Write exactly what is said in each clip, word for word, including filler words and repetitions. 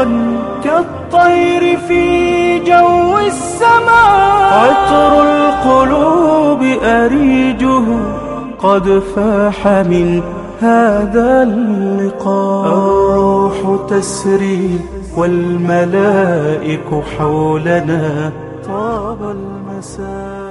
طائرا كالطير في جو السماء. عطر القلوب أريجه قد فاح من هذا اللقاء. الروح تسري والملائك حولنا طاب المساء.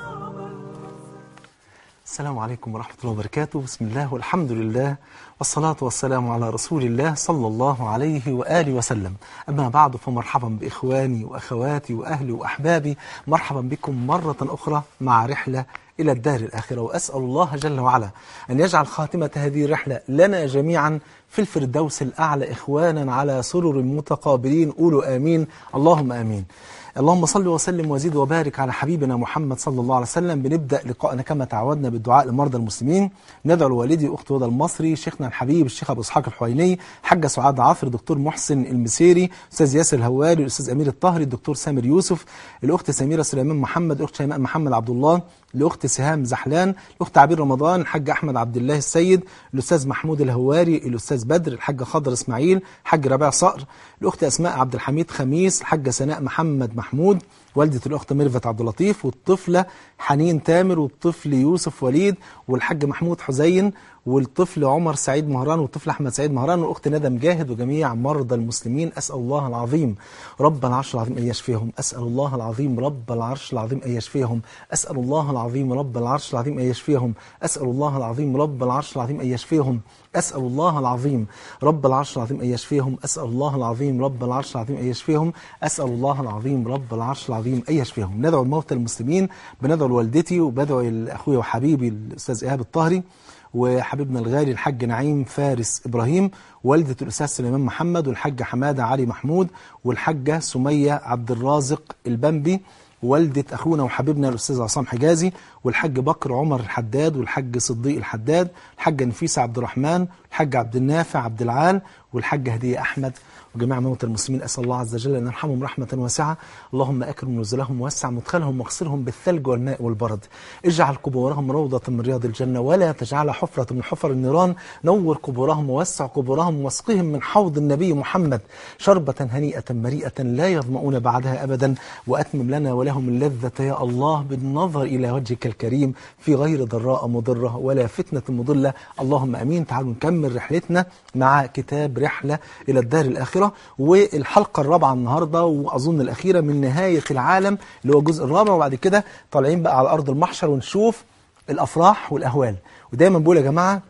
السلام عليكم ورحمة الله وبركاته. بسم الله والحمد لله والصلاة والسلام على رسول الله صلى الله عليه وآله وسلم. أما بعد، فمرحبا بإخواني وأخواتي وأهلي وأحبابي، مرحبا بكم مرة أخرى مع رحلة إلى الدار الآخرة. وأسأل الله جل وعلا أن يجعل خاتمة هذه الرحلة لنا جميعا في الفردوس الأعلى، إخوانا على سرر متقابلين. قولوا آمين، اللهم آمين. اللهم صل وسلم وزيد وبارك على حبيبنا محمد صلى الله عليه وسلم. بنبدأ لقاءنا كما تعودنا بالدعاء لمرضى المسلمين. ندعو لوالدي وأخت هدى المصري، شيخنا الحبيب الشيخ أبو إسحاق الحويني، حاجة سعاد عاصر، دكتور محسن المسيري، أستاذ ياسر الهواري، الأستاذ أمير الطاهري، الدكتور سامر يوسف، الأخت سميرة سليمان محمد، الأخت شيماء محمد عبد الله، الأخت سهام زحلان، الأخت عبير رمضان، الحاج أحمد عبد الله السيد، الأستاذ محمود الهواري، الأستاذ بدر، الحاج خضر إسماعيل، الحاج ربيع صقر، الأخت أسماء عبد الحميد خميس، الحاجة سناء محمد محمود، والدة الأخت ميرفت عبد اللطيف، والطفلة حنين تامر، والطفل يوسف وليد، والحاج محمود حزين، والطفل عمر سعيد مهران، والطفل أحمد سعيد مهران، والأخت ندى مجاهد، وجميع مرضى المسلمين. أسأل الله العظيم رب العرش العظيم أن يشفيهم. أسأل الله العظيم رب العرش العظيم أن يشفيهم. أسأل الله العظيم رب العرش العظيم أن يشفيهم. أسأل الله العظيم رب العرش العظيم أن يشفيهم. أسأل الله العظيم رب العرش العظيم أن يشفيهم. أسأل الله العظيم رب العرش العظيم أن يشفيهم. أسأل الله العظيم رب العرش العظيم أن يشفيهم. ندعو الموتى المسلمين، بندعو لوالدتي وبدعو لأخوي وحبيبي الأستاذ إيهاب الطاهري، وحبيبنا الغالي الحاج نعيم فارس إبراهيم، والدة الأستاذ سليمان محمد، والحاجة حمادة علي محمود، والحاجة سمية عبد الرازق البنبي، والدة أخونا وحبيبنا الأستاذ عصام حجازي، والحاج بكر عمر الحداد، والحاج صديق الحداد، الحاجة نفيسة عبد الرحمن، الحاج عبد النافع عبد العال، والحاجة هدية أحمد، وجميع موتى المسلمين. أسأل الله عز وجل أن يرحمهم رحمة واسعة. اللهم أكرم نزلهم ووسع مدخلهم واغسلهم بالثلج والماء والبرد. اجعل قبورهم روضة من رياض الجنة ولا تجعل حفرة من حفر النيران. نور قبورهم ووسع قبورهم واسقهم من حوض النبي محمد شربة هنيئة مريئة لا يظمؤون بعدها أبدا. وأتمم لنا ولهم اللذة يا الله بالنظر إلى وجهك الكريم في غير ضراء مضرة ولا فتنة مضلة. اللهم أمين. تعالوا نكمل رحلتنا مع كتاب رحلة إلى الدار الآخرة، والحلقة الرابعة النهاردة وأظن الأخيرة من نهاية العالم اللي هو الجزء الرابع، وبعد كده طالعين بقى على أرض المحشر ونشوف الأفراح والأهوال. ودايما بقول يا جماعة،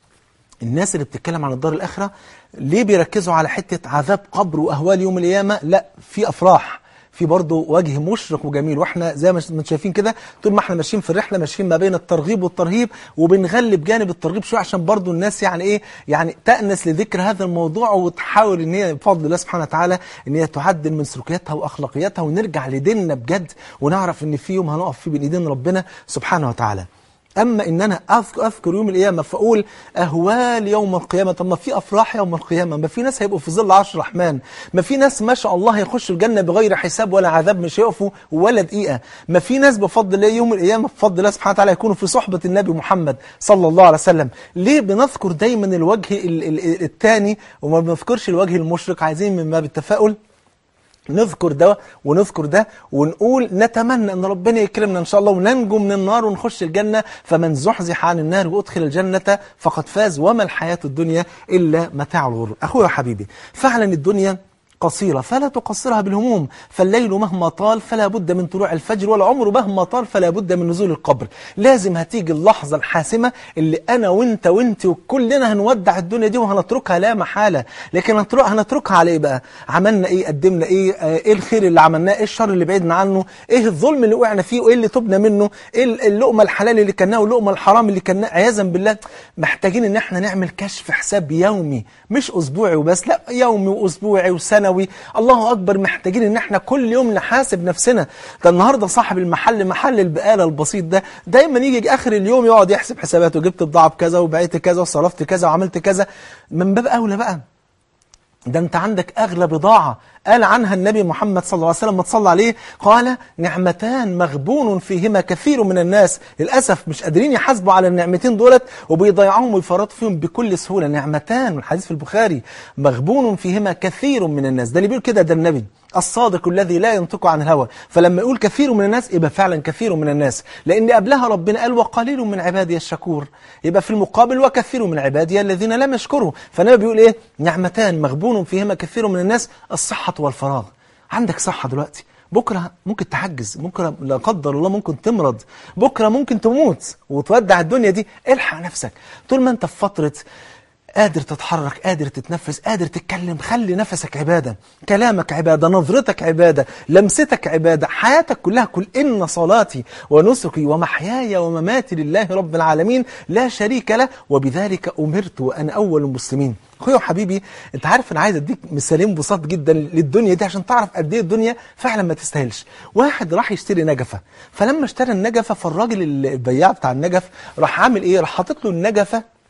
الناس اللي بتتكلم عن الدار الآخرة ليه بيركزوا على حتة عذاب قبر وأهوال يوم القيامة؟ لا، في أفراح، في برضه وجه مشرق وجميل. واحنا زي ما انتم شايفين كده، طول ما احنا ماشيين في الرحله ماشيين ما بين الترغيب والترهيب، وبنغلب جانب الترغيب شويه عشان برضه الناس يعني ايه، يعني تأنس لذكر هذا الموضوع، وتحاول ان هي بفضل الله سبحانه وتعالى ان هي تعدل من سلوكياتها واخلاقياتها، ونرجع لديننا بجد، ونعرف ان في يوم هنقف فيه بين ايدين ربنا سبحانه وتعالى. أما إن أنا أذكر يوم القيامة فأقول أهوال يوم القيامة، طب ما في أفراح يوم القيامة، ما في ناس هيبقوا في ظل عرش الرحمن، ما في ناس ما شاء الله هيخشوا الجنة بغير حساب ولا عذاب، مش هيقفوا ولا دقيقة، ما في ناس بفضل الله يوم القيامة بفضل الله سبحانه وتعالى يكونوا في صحبة النبي محمد صلى الله عليه وسلم. ليه بنذكر دايما الوجه الثاني وما بنذكرش الوجه المشرق؟ عايزين من باب التفاؤل نذكر ده ونذكر ده، ونقول نتمنى ان ربنا يكرمنا ان شاء الله وننجو من النار ونخش الجنة. فمن زحزح عن النار وادخل الجنة فقد فاز، وما الحياة الدنيا الا متاع الغرور. اخويا وحبيبي، فعلا الدنيا قصيرة فلا تقصرها بالهموم، فالليل مهما طال فلا بد من طلوع الفجر، والعمر مهما طال فلا بد من نزول القبر. لازم هتيجي اللحظة الحاسمة اللي أنا وإنت وإنت وكلنا هنودع الدنيا دي وهنتركها لا محالة. لكن هنتركها على إيه بقى؟ عملنا إيه؟ قدمنا إيه؟ إيه الخير اللي عملناه؟ إيه الشر اللي بعدنا عنه؟ إيه الظلم اللي وقعنا فيه؟ وإيه اللي تبنا منه؟ إيه اللقمة الحلال اللي كناه واللقمة الحرام اللي كناه؟ عياذا بالله. محتاجين إن احنا نعمل كشف حساب يومي، مش أسبوعي وبس، لا، يومي وأسبوعي وسنة. الله أكبر، محتاجين إن احنا كل يوم نحاسب نفسنا. ده النهاردة صاحب المحل، محل البقالة البسيط ده، دايما يجي آخر اليوم يقعد يحسب حساباته، جبت بضاعة بكذا وبعت كذا وصرفت كذا وعملت كذا. من باب أولى بقى، ده انت عندك اغلى بضاعة، قال عنها النبي محمد صلى الله عليه وسلم ما تصلى عليه، قال نعمتان مغبون فيهما كثير من الناس. للأسف مش قادرين يحاسبوا على النعمتين دولت وبيضيعوهم ويفرطوا فيهم بكل سهولة. نعمتان، والحديث في البخاري، مغبون فيهما كثير من الناس. ده اللي بيقول كده ده النبي الصادق الذي لا ينطق عن الهوى. فلما يقول كثير من الناس يبقى فعلا كثير من الناس، لأن قبلها ربنا قال وقليل من عبادي الشكور، يبقى في المقابل وكثير من عبادي الذين لم يشكروا. فالنبي بيقول ايه؟ نعمتان مغبون فيهما كثير من الناس، الصحة والفراغ. عندك صحة دلوقتي، بكرة ممكن تحجز، بكرة لا قدر الله ممكن تمرض، بكرة ممكن تموت وتودع الدنيا دي. الحق نفسك طول ما انت في فترة قادر تتحرك، قادر تتنفس، قادر تتكلم، خلي نفسك عبادة، كلامك عبادة، نظرتك عبادة، لمستك عبادة، حياتك كلها. كل إن صلاتي ونسكي ومحياي ومماتي لله رب العالمين لا شريك له وبذلك أمرت وأنا أول المسلمين. أخويا وحبيبي، أنت عارف أنا عايز أديك مثالين بساط جدا للدنيا دي عشان تعرف قد إيه الدنيا فعلا ما تستاهلش. واحد راح يشتري نجفة، فلما اشترى النجفة فالراجل البياع بتاع النجف راح عامل إيه؟ راح حاطط له النجفة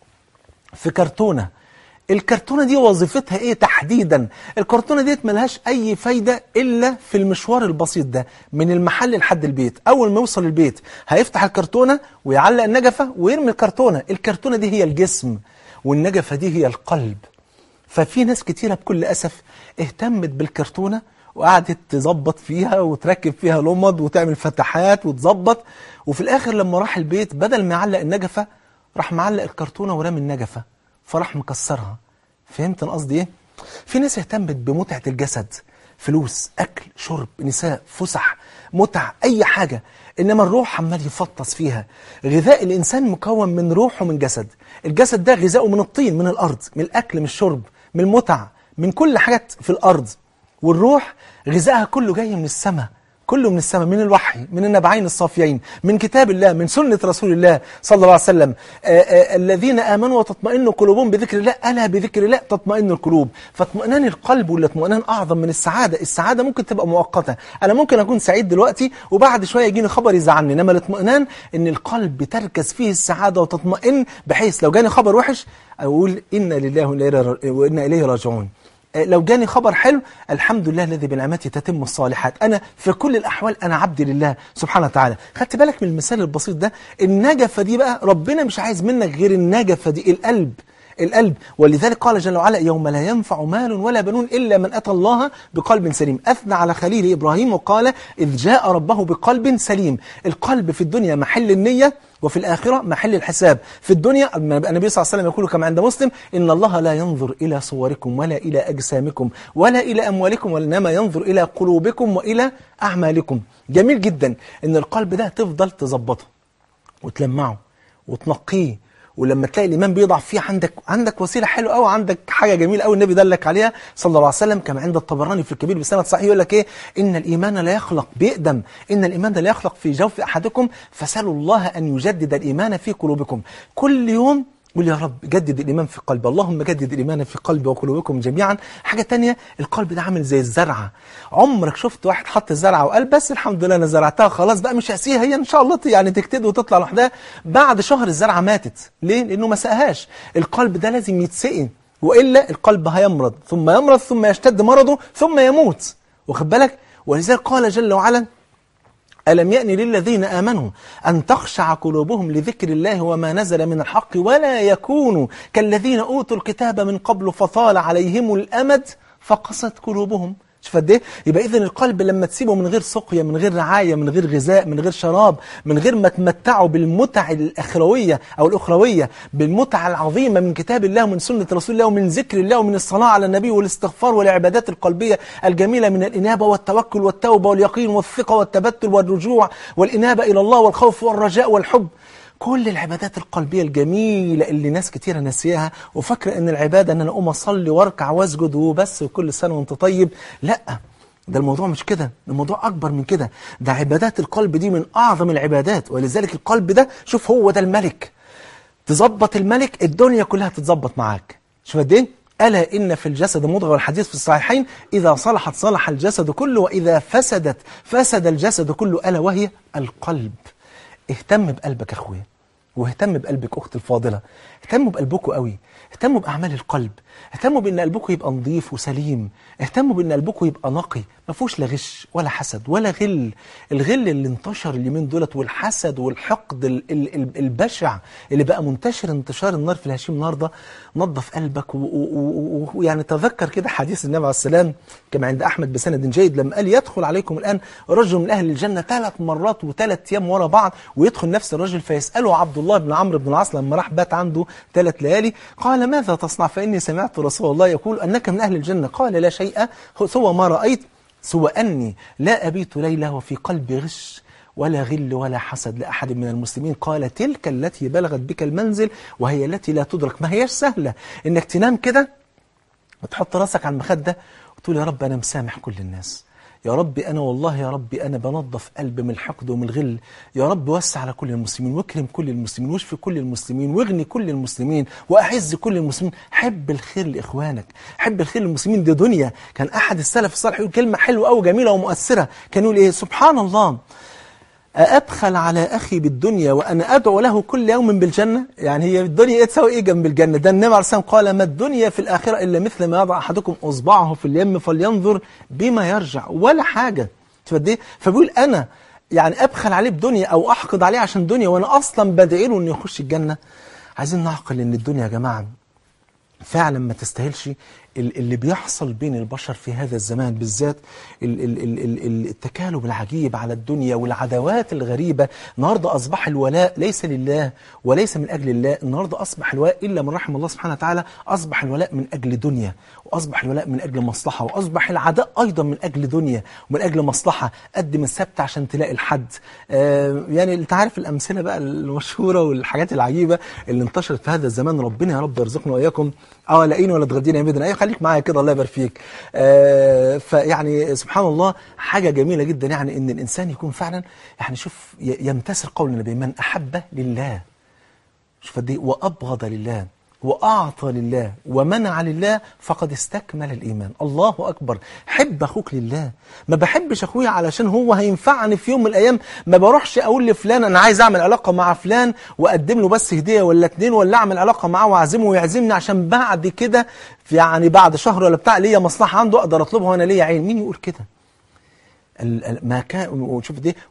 في كرتونة. الكرتونة دي وظيفتها ايه تحديدا؟ الكرتونة ديت ملهاش اي فايدة الا في المشوار البسيط ده من المحل لحد البيت. اول ما يوصل البيت هيفتح الكرتونة ويعلق النجفة ويرمي الكرتونة. الكرتونة دي هي الجسم والنجفة دي هي القلب. ففي ناس كتيرة بكل اسف اهتمت بالكرتونة وقعدت تظبط فيها وتركب فيها لمض وتعمل فتحات وتظبط، وفي الاخر لما راح البيت بدل ما يعلق النجفة راح معلق الكرتونة ورامي النجفة، فراح مكسرها. فهمت أنا قصدي ايه؟ في ناس اهتمت بمتعة الجسد، فلوس، أكل، شرب، نساء، فسح، متع، أي حاجة، إنما الروح عمال يفطس فيها. غذاء الإنسان مكون من روح ومن جسد. الجسد ده غذاؤه من الطين، من الأرض، من الأكل، من الشرب، من المتع، من كل حاجة في الأرض. والروح غذائها كله جاي من السماء، كله من السماء، من الوحي، من النبعين الصافيين، من كتاب الله، من سنة رسول الله صلى الله عليه وسلم. آآ آآ الذين آمنوا وتطمئن قلوبهم بذكر الله، ألا بذكر الله تطمئن القلوب. فاطمئنان القلب والاطمئنان أعظم من السعادة. السعادة ممكن تبقى مؤقتة، أنا ممكن أكون سعيد دلوقتي وبعد شوية يجيني خبر يزعلني، إنما الاطمئنان إن القلب تركز فيه السعادة وتطمئن، بحيث لو جاني خبر وحش أقول إنا لله وإنا إليه راجعون. لو جاني خبر حلو الحمد لله الذي بنعمته تتم الصالحات. أنا في كل الأحوال أنا عبد لله سبحانه وتعالى. خدت بالك من المثال البسيط ده؟ النجفة دي بقى ربنا مش عايز منك غير النجفة دي، القلب. القلب، ولذلك قال جل وعلا يوم لا ينفع مال ولا بنون إلا من أتى الله بقلب سليم. أثنى على خليل إبراهيم وقال إذ جاء ربه بقلب سليم. القلب في الدنيا محل النية وفي الآخرة محل الحساب. في الدنيا النبي صلى الله عليه وسلم يقول كما عند مسلم إن الله لا ينظر إلى صوركم ولا إلى أجسامكم ولا إلى أموالكم وإنما ينظر إلى قلوبكم وإلى أعمالكم. جميل جدا إن القلب ده تفضل تظبطه وتلمعه وتنقيه، ولما تلاقي الإيمان بيضعف فيه عندك عندك وسيلة حلوة أو عندك حاجة جميلة أو النبي دلك عليها صلى الله عليه وسلم كما عند الطبراني في الكبير بسند صحيح. يقول لك إيه؟ إن الإيمان لا يخلق بيقدم، إن الإيمان لا يخلق في جوف أحدكم فسألوا الله أن يجدد الإيمان في قلوبكم. كل يوم قول يا رب جدد الإيمان في قلبي، اللهم جدد الإيمان في قلبي وقلوبكم جميعا. حاجة تانية، القلب ده عامل زي الزرعة. عمرك شفت واحد حط الزرعة وقال بس الحمد لله أنا زرعتها خلاص بقى مش هسيها هي إن شاء الله يعني تكتد وتطلع لوحدها؟ بعد شهر الزرعة ماتت. ليه؟ لأنه ما سقاهاش. القلب ده لازم يتسقي وإلا القلب هيمرض ثم يمرض ثم يشتد مرضه ثم يموت. واخد بالك؟ ولذلك قال جل وعلا ألم يأن للذين آمنوا أن تخشع قلوبهم لذكر الله وما نزل من الحق ولا يكونوا كالذين أوتوا الكتاب من قبل فطال عليهم الأمد فقست قلوبهم. شوف قد ايه؟ يبقى إذن القلب لما تسيبه من غير سقيا، من غير رعاية، من غير غذاء، من غير شراب، من غير ما تمتعه بالمتع الأخروية أو الأخروية، بالمتع العظيمة من كتاب الله ومن سنة رسول الله ومن ذكر الله ومن الصلاة على النبي والاستغفار والعبادات القلبية الجميلة من الإنابة والتوكل والتوبة واليقين والثقة والتبتل والرجوع والإنابة إلى الله والخوف والرجاء والحب. كل العبادات القلبية الجميلة اللي ناس كتيرة ناسياها وفاكرة ان العبادة ان انا اقوم اصلي واركع واسجد وبس وكل سنة وانت طيب. لا، ده الموضوع مش كده، الموضوع اكبر من كده. ده عبادات القلب دي من اعظم العبادات. ولذلك القلب ده شوف هو ده الملك. تظبط الملك الدنيا كلها تتظبط معاك. شوف قد ايه؟ ألا إن في الجسد مضغة، والحديث في الصحيحين إذا صلحت صلح الجسد كله وإذا فسدت فسد الجسد كله، ألا وهي القلب. اهتم بقلبك يا أخويا واهتم بقلبك أختي الفاضلة، اهتموا بقلبكم قوي، اهتموا بأعمال القلب، اهتموا بأن قلبكم يبقى نظيف وسليم، اهتموا بأن قلبكم يبقى نقي، ما فيهوش لا غش ولا حسد ولا غل. الغل اللي انتشر اليومين دولت والحسد والحقد ال ال ال البشع اللي بقى منتشر انتشار النار في الهشيم النهارده، نظف قلبك ويعني تذكر كده حديث النبي عليه السلام كما عند أحمد بسند جيد لما قال يدخل عليكم الآن رجل من أهل الجنة ثلاث مرات وثلاث أيام ورا بعض، ويدخل نفس الرجل فيسأله عبد الله بن عمرو بن العاص لما راح بات عنده ثلاث ليالي، قال ماذا تصنع؟ فإني سمعت رسول الله يقول أنك من أهل الجنة. قال لا شيء سوى ما رأيت، سوى أني لا أبيت ليلة وفي قلبي غش ولا غل ولا حسد لأحد من المسلمين. قال تلك التي بلغت بك المنزل وهي التي لا تدرك. ما هيش سهلة إنك تنام كده وتحط راسك على المخدة وتقول يا رب أنا مسامح كل الناس، يا رب أنا والله يا رب أنا بنظف قلبي من الحقد ومن الغل، يا رب وسع على كل المسلمين واكرم كل المسلمين واشفي كل المسلمين واغني كل المسلمين وأعز كل المسلمين. حب الخير لإخوانك، حب الخير للمسلمين، دي دنيا. كان أحد السلف الصالح يقول كلمة حلوة أو جميلة ومؤثرة، كان يقول إيه؟ سبحان الله، أأبخل على أخي بالدنيا وأنا أدعو له كل يوم بالجنة؟ يعني هي الدنيا إيه تساوي إيه جنب الجنة؟ ده النبي عليه الصلاة والسلام قال ما الدنيا في الآخرة إلا مثل ما يضع أحدكم أصبعه في اليم فلينظر بما يرجع، ولا حاجة. تفديه؟ فبيقول أنا يعني أبخل عليه بدنيا أو أحقد عليه عشان دنيا وأنا أصلا بدعي له إنه يخش الجنة. عايزين نعقل إن الدنيا يا جماعة فعلا ما تستاهلش اللي بيحصل بين البشر في هذا الزمان بالذات، التكالب العجيب على الدنيا والعداوات الغريبة. النهاردة أصبح الولاء ليس لله وليس من أجل الله، النهاردة أصبح الولاء إلا من رحم الله سبحانه وتعالى، أصبح الولاء من أجل دنيا، وأصبح الولاء من أجل مصلحة، وأصبح العداء أيضا من أجل دنيا ومن أجل مصلحة. قدم السبت عشان تلاقي الحد. آه يعني أنت عارف الأمثلة بقى المشهورة والحاجات العجيبة اللي انتشرت في هذا الزمان. ربنا يا رب يرزقنا وإياكم اه لاقيني ولا تغدينا يا مدن. ايوه خليك معايا كده الله يبارك فيك. آه فيعني سبحان الله حاجة جميلة جدا يعني ان الانسان يكون فعلا يعني شوف يمتثل قول النبي من احب لله، شوف قد ايه، وابغض لله وأعطى لله ومنع لله فقد استكمل الإيمان. الله أكبر. حب أخوك لله. ما بحبش أخويا علشان هو هينفعني في يوم من الأيام. ما بروحش أقول لفلان أنا عايز أعمل علاقة مع فلان وأقدم له بس هدية ولا اتنين ولا أعمل علاقة معاه وأعزمه ويعزمني عشان بعد كده يعني بعد شهر ولا بتاع ليا مصلحة عنده أقدر أطلبها وأنا ليا عين. مين يقول كده؟ ما كان وشوف دي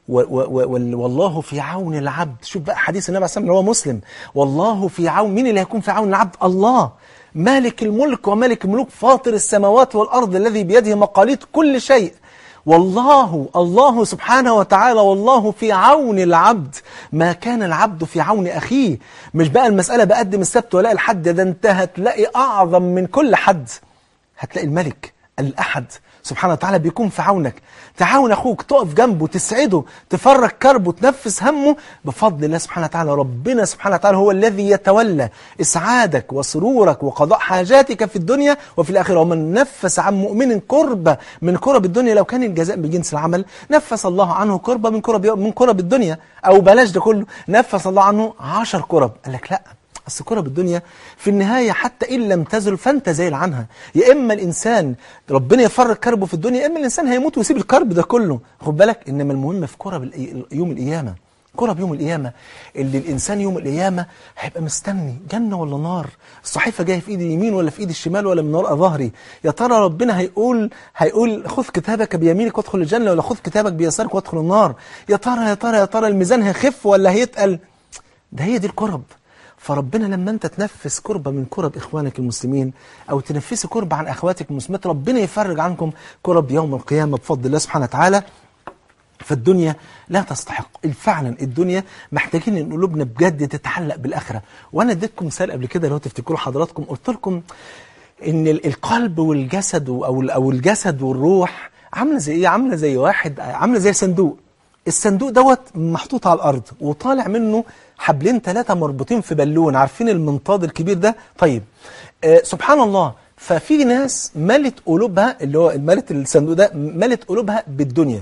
والله في عون العبد. شوف بقى حديث النبي عليه الصلاة والسلام اللي هو مسلم، والله في عون. مين اللي هيكون في عون العبد؟ الله مالك الملك ومالك الملوك فاطر السماوات والأرض الذي بيده مقاليد كل شيء. والله الله سبحانه وتعالى والله في عون العبد ما كان العبد في عون أخيه. مش بقى المسألة بقدم السبت ولا الحد، ده انت هتلاقي أعظم من كل حد، هتلاقي الملك الأحد سبحانه وتعالى بيكون في عونك. تعاون أخوك، تقف جنبه، تسعده، تفرج كربه، تنفس همه بفضل الله سبحانه وتعالى. ربنا سبحانه وتعالى هو الذي يتولى إسعادك وسرورك وقضاء حاجاتك في الدنيا وفي الآخرة. ومن نفس عن مؤمن كربة من كرب الدنيا لو كان الجزاء بجنس العمل نفس الله عنه كربة من كرب من كرب الدنيا. أو بلاش ده كله، نفس الله عنه عشر كرب. قال لك لا، أصل كرب الدنيا في النهاية حتى إن لم تزل فأنت زال عنها. يا إما الإنسان ربنا يفرج كربه في الدنيا، يا إما الإنسان هيموت ويسيب الكرب ده كله. خد بالك، إنما المهم في كرب يوم القيامة. كرب يوم القيامة اللي الإنسان يوم القيامة هيبقى مستني جنة ولا نار، الصحيفة جاية في إيدي اليمين ولا في إيدي الشمال ولا من وراء ظهري. يا ترى ربنا هيقول هيقول خذ كتابك بيمينك وادخل الجنة ولا خذ كتابك بيسارك وادخل النار؟ يا ترى يا ترى يا ترى الميزان هيخف ولا هيتقل؟ ده هي دي الكرب. فربنا لما انت تنفس كربة من كرب إخوانك المسلمين أو تنفسي كربة عن أخواتك المسلمات، ربنا يفرج عنكم كرب يوم القيامة بفضل الله سبحانه وتعالى. فالدنيا لا تستحق فعلا، الدنيا محتاجين ان قلوبنا بجد تتعلق بالآخرة. وأنا اديتكم مثال قبل كده لو تفتكروا حضراتكم، قلت لكم ان القلب والجسد أو أو الجسد والروح عاملة زي ايه؟ عاملة زي واحد عاملة زي صندوق. الصندوق دوت محطوط على الأرض وطالع منه حبلين ثلاثة مربوطين في بالون، عارفين المنطاد الكبير ده؟ طيب آه سبحان الله، ففي ناس ملت قلوبها اللي هو ملت الصندوق ده ملت قلوبها بالدنيا،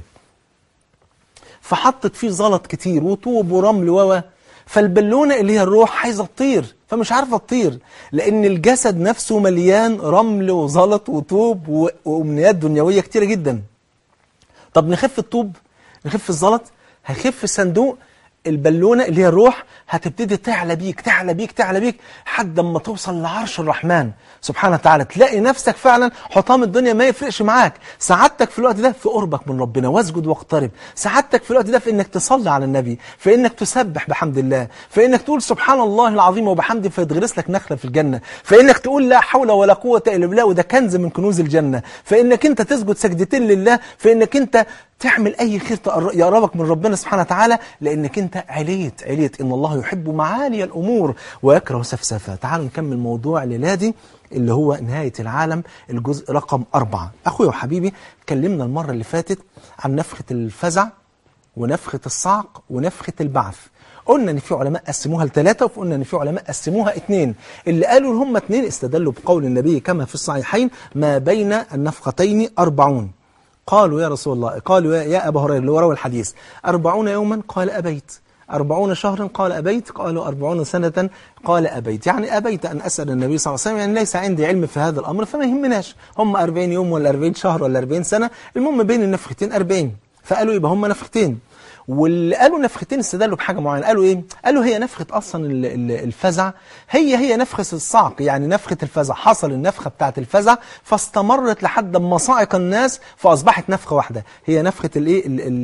فحطت فيه زلط كتير وطوب ورمل و فالبالونة اللي هي الروح عايزة تطير فمش عارفة تطير، لأن الجسد نفسه مليان رمل وزلط وطوب وأمنيات دنيوية كتيرة جدا. طب نخف الطوب، نخف الزلط، هيخف الصندوق، البالونة اللي هي الروح هتبتدي تعلى بيك تعلى بيك تعلى بيك لحد ما توصل لعرش الرحمن سبحانه وتعالى. تلاقي نفسك فعلا حطام الدنيا ما يفرقش معاك. سعادتك في الوقت ده في قربك من ربنا، واسجد واقترب. سعادتك في الوقت ده في انك تصلي على النبي، في انك تسبح بحمد الله، في انك تقول سبحان الله العظيم وبحمده فيتغرس لك نخلة في الجنة، في انك تقول لا حول ولا قوة الا بالله وده كنز من كنوز الجنة، في انك انت تسجد سجدتين لله، في انك انت تعمل اي خير يقربك من ربنا سبحانه وتعالى، لانك انت عليت عليت ان الله يحب معالي الامور ويكره سفسفها. تعالوا نكمل موضوع ليلادي اللي هو نهاية العالم الجزء رقم أربعة. أخويا وحبيبي، اتكلمنا المرة اللي فاتت عن نفخة الفزع ونفخة الصعق ونفخة البعث. قلنا ان في علماء قسموها لثلاثة، وقلنا ان في علماء قسموها اثنين. اللي قالوا ان هم اثنين استدلوا بقول النبي كما في الصحيحين ما بين النفختين أربعون. قالوا يا رسول الله، قالوا يا أبا هريرة اللي هو راوي الحديث، أربعون يوما؟ قال أبيت. أربعون شهرا؟ قال أبيت. قالوا أربعون سنة؟ قال أبيت. يعني أبيت أن أسأل النبي صلى الله عليه وسلم، يعني ليس عندي علم في هذا الأمر فما يهمناش هم أربعين يوم ولا أربعين شهر ولا أربعين سنة، المهم بين النفختين أربعين. فقالوا يبقى هم نفختين. واللي قالوا نفختين استدلوا بحاجة معينة. قالوا إيه؟ قالوا هي نفخة أصلا الفزع هي هي نفخة الصعق. يعني نفخة الفزع حصل النفخة بتاعت الفزع فاستمرت لحد ما صعق الناس فأصبحت نفخة واحدة. هي نفخة الإيه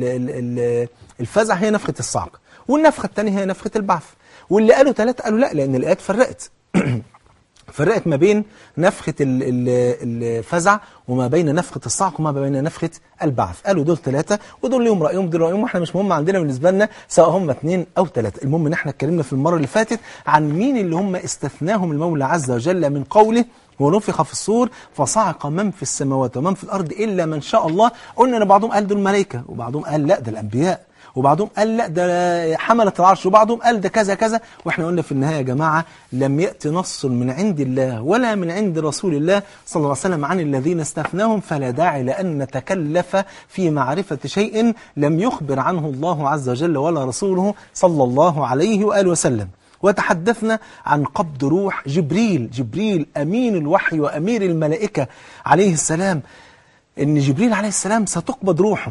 الفزع هي نفخة الصعق، والنفخة الثانية هي نفخة البعث. واللي قالوا ثلاثة قالوا لا، لأن الآيات فرقت فرقت ما بين نفخة الفزع وما بين نفخة الصعق وما بين نفخة البعث. قالوا دول ثلاثة ودول لهم رأيهم دول رأيهم، واحنا مش مهم عندنا بالنسبة لنا سواء هم اثنين أو ثلاثة. المهم ان احنا اتكلمنا في المرة اللي فاتت عن مين اللي هم استثناهم المولى عز وجل من قوله ونفخ في الصور فصعق من في السماوات ومن في الأرض إلا من شاء الله. قلنا ان بعضهم قال دول الملائكة، وبعضهم قال لا ده الأنبياء، وبعضهم قال لا ده حملة العرش، وبعضهم قال ده كذا كذا. واحنا قلنا في النهاية يا جماعة لم يأتي نص من عند الله ولا من عند رسول الله صلى الله عليه وسلم عن الذين استثناهم، فلا داعي لأن نتكلف في معرفة شيء لم يخبر عنه الله عز وجل ولا رسوله صلى الله عليه وآله وسلم. وتحدثنا عن قبض روح جبريل، جبريل أمين الوحي وأمير الملائكة عليه السلام، إن جبريل عليه السلام ستقبض روحه،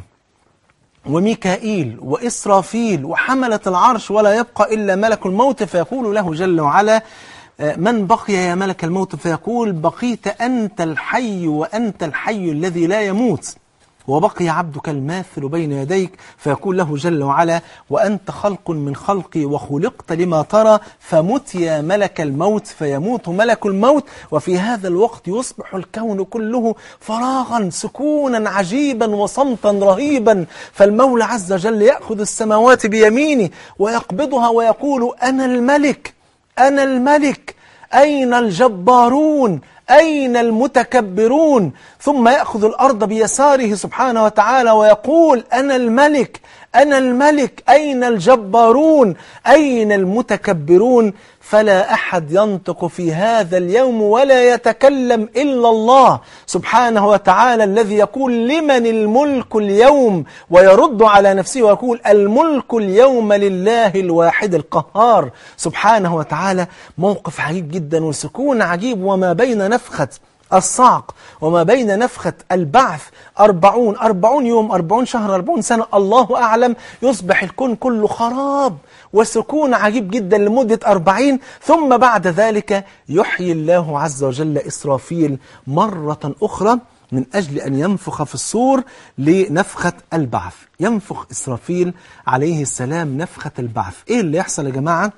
وميكائيل وإسرافيل وحملة العرش، ولا يبقى إلا ملك الموت فيقول له جل وعلا من بقي يا ملك الموت؟ فيقول بقيت أنت الحي وأنت الحي الذي لا يموت، وبقي عبدك الماثل بين يديك فيقول له جل وعلا وأنت خلق من خلقي وخلقت لما ترى فمت يا ملك الموت فيموت ملك الموت. وفي هذا الوقت يصبح الكون كله فراغا سكونا عجيبا وصمتا رهيبا، فالمولى عز وجل يأخذ السماوات بيمينه ويقبضها ويقول أنا الملك أنا الملك أين الجبارون أين المتكبرون؟ ثم يأخذ الأرض بيساره سبحانه وتعالى ويقول أنا الملك أنا الملك أين الجبارون أين المتكبرون؟ فلا أحد ينطق في هذا اليوم ولا يتكلم إلا الله سبحانه وتعالى الذي يقول لمن الملك اليوم، ويرد على نفسه ويقول الملك اليوم لله الواحد القهار سبحانه وتعالى. موقف عجيب جدا وسكون عجيب. وما بين نفخة الصعق وما بين نفخة البعث أربعون أربعون يوم أربعون شهر أربعون سنة، الله أعلم. يصبح الكون كله خراب وسكون عجيب جدا لمدة أربعين، ثم بعد ذلك يحيي الله عز وجل إسرافيل مرة أخرى من أجل أن ينفخ في الصور لنفخة البعث. ينفخ إسرافيل عليه السلام نفخة البعث. إيه اللي يحصل يا جماعة؟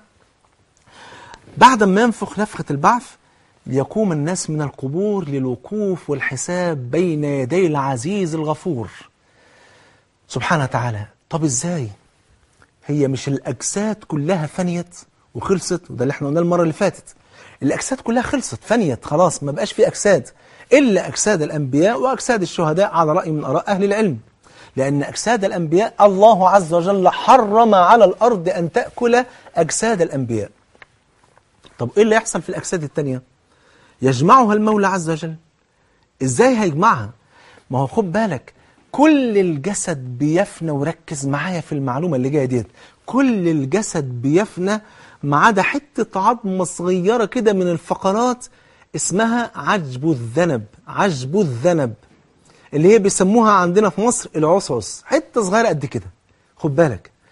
بعد ما ينفخ نفخة البعث ليقوم الناس من القبور للوقوف والحساب بين يدي العزيز الغفور سبحانه وتعالى. طب إزاي؟ هي مش الأجساد كلها فنيت وخلصت؟ وده اللي احنا قلناه المرة اللي فاتت، الأجساد كلها خلصت فنيت خلاص، ما بقاش في أجساد إلا أجساد الأنبياء وأجساد الشهداء على رأي من آراء أهل العلم، لأن أجساد الأنبياء الله عز وجل حرم على الأرض أن تأكل أجساد الأنبياء. طب إيه اللي يحصل في الأجساد التانية؟ يجمعها المولى عز وجل. إزاي هيجمعها؟ ما هو خد بالك كل الجسد بيفنى، وركز معايا في المعلومة اللي جاية ديت، كل الجسد بيفنى ما عدا حتة عظمة صغيرة كده من الفقرات اسمها عجب الذنب. عجب الذنب اللي هي بيسموها عندنا في مصر العصعص، حتة صغيرة قد كده. خد بالك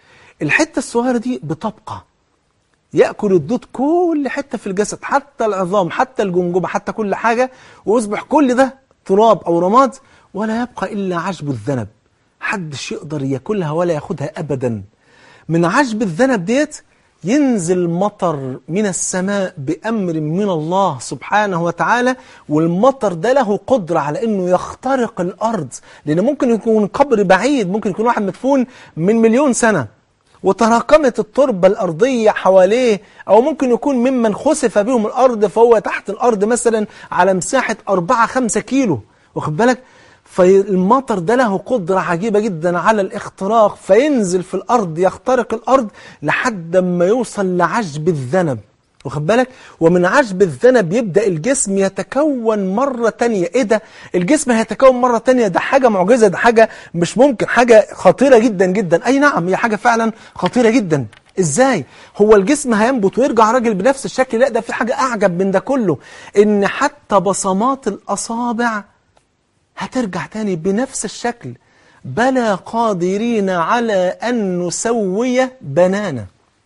الحتة الصغيرة دي بتبقى يأكل الدود كل حتة في الجسد، حتى العظام، حتى الجمجمة، حتى كل حاجة، ويصبح كل ده تراب أو رماد، ولا يبقى إلا عشب الذنب. حدش يقدر يأكلها ولا ياخدها أبدا. من عشب الذنب ديت ينزل مطر من السماء بأمر من الله سبحانه وتعالى، والمطر ده له قدرة على أنه يخترق الأرض، لأن ممكن يكون قبر بعيد، ممكن يكون واحد مدفون من مليون سنة وتراكمت التربة الأرضية حواليه، أو ممكن يكون ممن خسف بهم الأرض فهو تحت الأرض مثلا على مساحة أربعة خمسة كيلو، واخد بالك؟ فالمطر ده له قدرة عجيبة جدا على الاختراق، فينزل في الأرض يخترق الأرض لحد ما يوصل لعشب الذنب، واخد بالك؟ ومن عشب الذنب يبدأ الجسم يتكون مرة تانية. ايه ده؟ الجسم هيتكون مرة تانية؟ ده حاجة معجزة، ده حاجة مش ممكن، حاجة خطيرة جدا جدا. اي نعم، هي حاجة فعلا خطيرة جدا. ازاي هو الجسم هينبت ويرجع راجل بنفس الشكل؟ لا، ده في حاجة اعجب من ده كله، ان حتى بصمات الاصابع هترجع تاني بنفس الشكل. بلى قادرين على ان نسوي بنانا.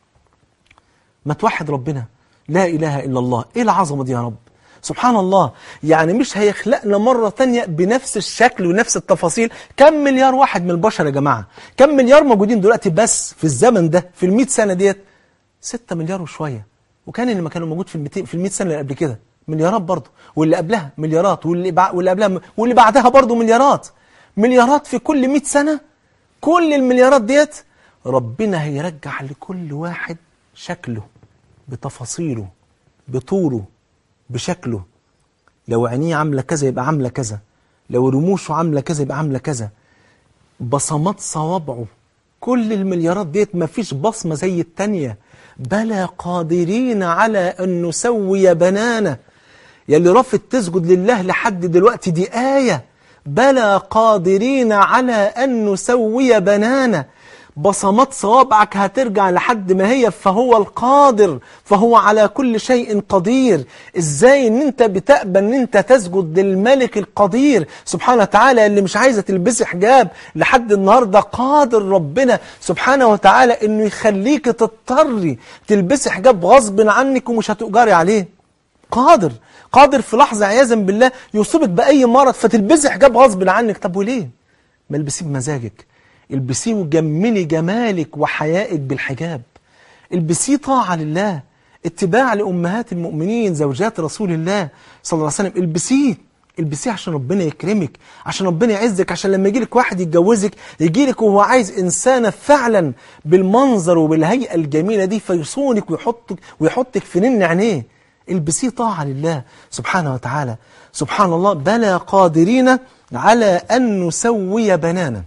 ما توحد ربنا، لا إله إلا الله. إيه العظمة دي يا رب؟ سبحان الله. يعني مش هيخلقنا مرة تانية بنفس الشكل ونفس التفاصيل. كم مليار واحد من البشر يا جماعة؟ كم مليار موجودين دلوقتي بس في الزمن ده، في المئة سنة ديت؟ ستة مليار وشوية. وكان اللي ما كانوا موجود في المئتين في المئة سنة اللي قبل كده مليارات برضه، واللي قبلها مليارات، واللي بع... واللي قبلها واللي بعدها برضه مليارات. مليارات في كل مئة سنة. كل المليارات ديت ربنا هيرجع لكل واحد شكله بتفاصيله، بطوله، بشكله. لو عينيه عاملة كذا يبقى عاملة كذا، لو رموشه عاملة كذا يبقى عاملة كذا. بصمات صوابعه، كل المليارات ديت ما فيش بصمة زي التانية. بلى قادرين على أن نسوي بنانا. يلي رافض تسجد لله لحد دلوقتي، دي آية. بلى قادرين على أن نسوي بنانا. بصمات صوابعك هترجع لحد ما هي، فهو القادر، فهو على كل شيء قدير. ازاي ان انت بتقبل ان انت تسجد للملك القدير سبحانه وتعالى، اللي مش عايزة تلبسي حجاب لحد النهاردة؟ قادر ربنا سبحانه وتعالى انه يخليك تضطري تلبسي حجاب غصب عنك ومش هتؤجري عليه. قادر قادر في لحظة عياذا بالله يصيبك بأي مرض فتلبسي حجاب غصب عنك. طب وليه؟ ما البسيه بمزاجك، البسيه وجملي جمالك وحيائك بالحجاب. البسيه طاعة لله، اتباع لأمهات المؤمنين زوجات رسول الله صلى الله عليه وسلم. البسيه البسيه عشان ربنا يكرمك، عشان ربنا يعزك، عشان لما يجيلك واحد يتجوزك يجيلك وهو عايز إنسانة فعلا بالمنظر وبالهيئة الجميلة دي، فيصونك ويحطك ويحطك في نن عينيه. البسيه طاعة لله سبحانه وتعالى. سبحان الله. بلى قادرين على أن نسوي بنانا.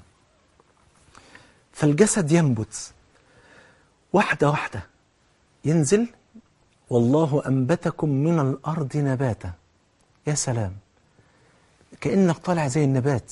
فالجسد ينبت واحدة واحدة، ينزل. والله أنبتكم من الأرض نباتا. يا سلام، كأنك طالع زي النبات.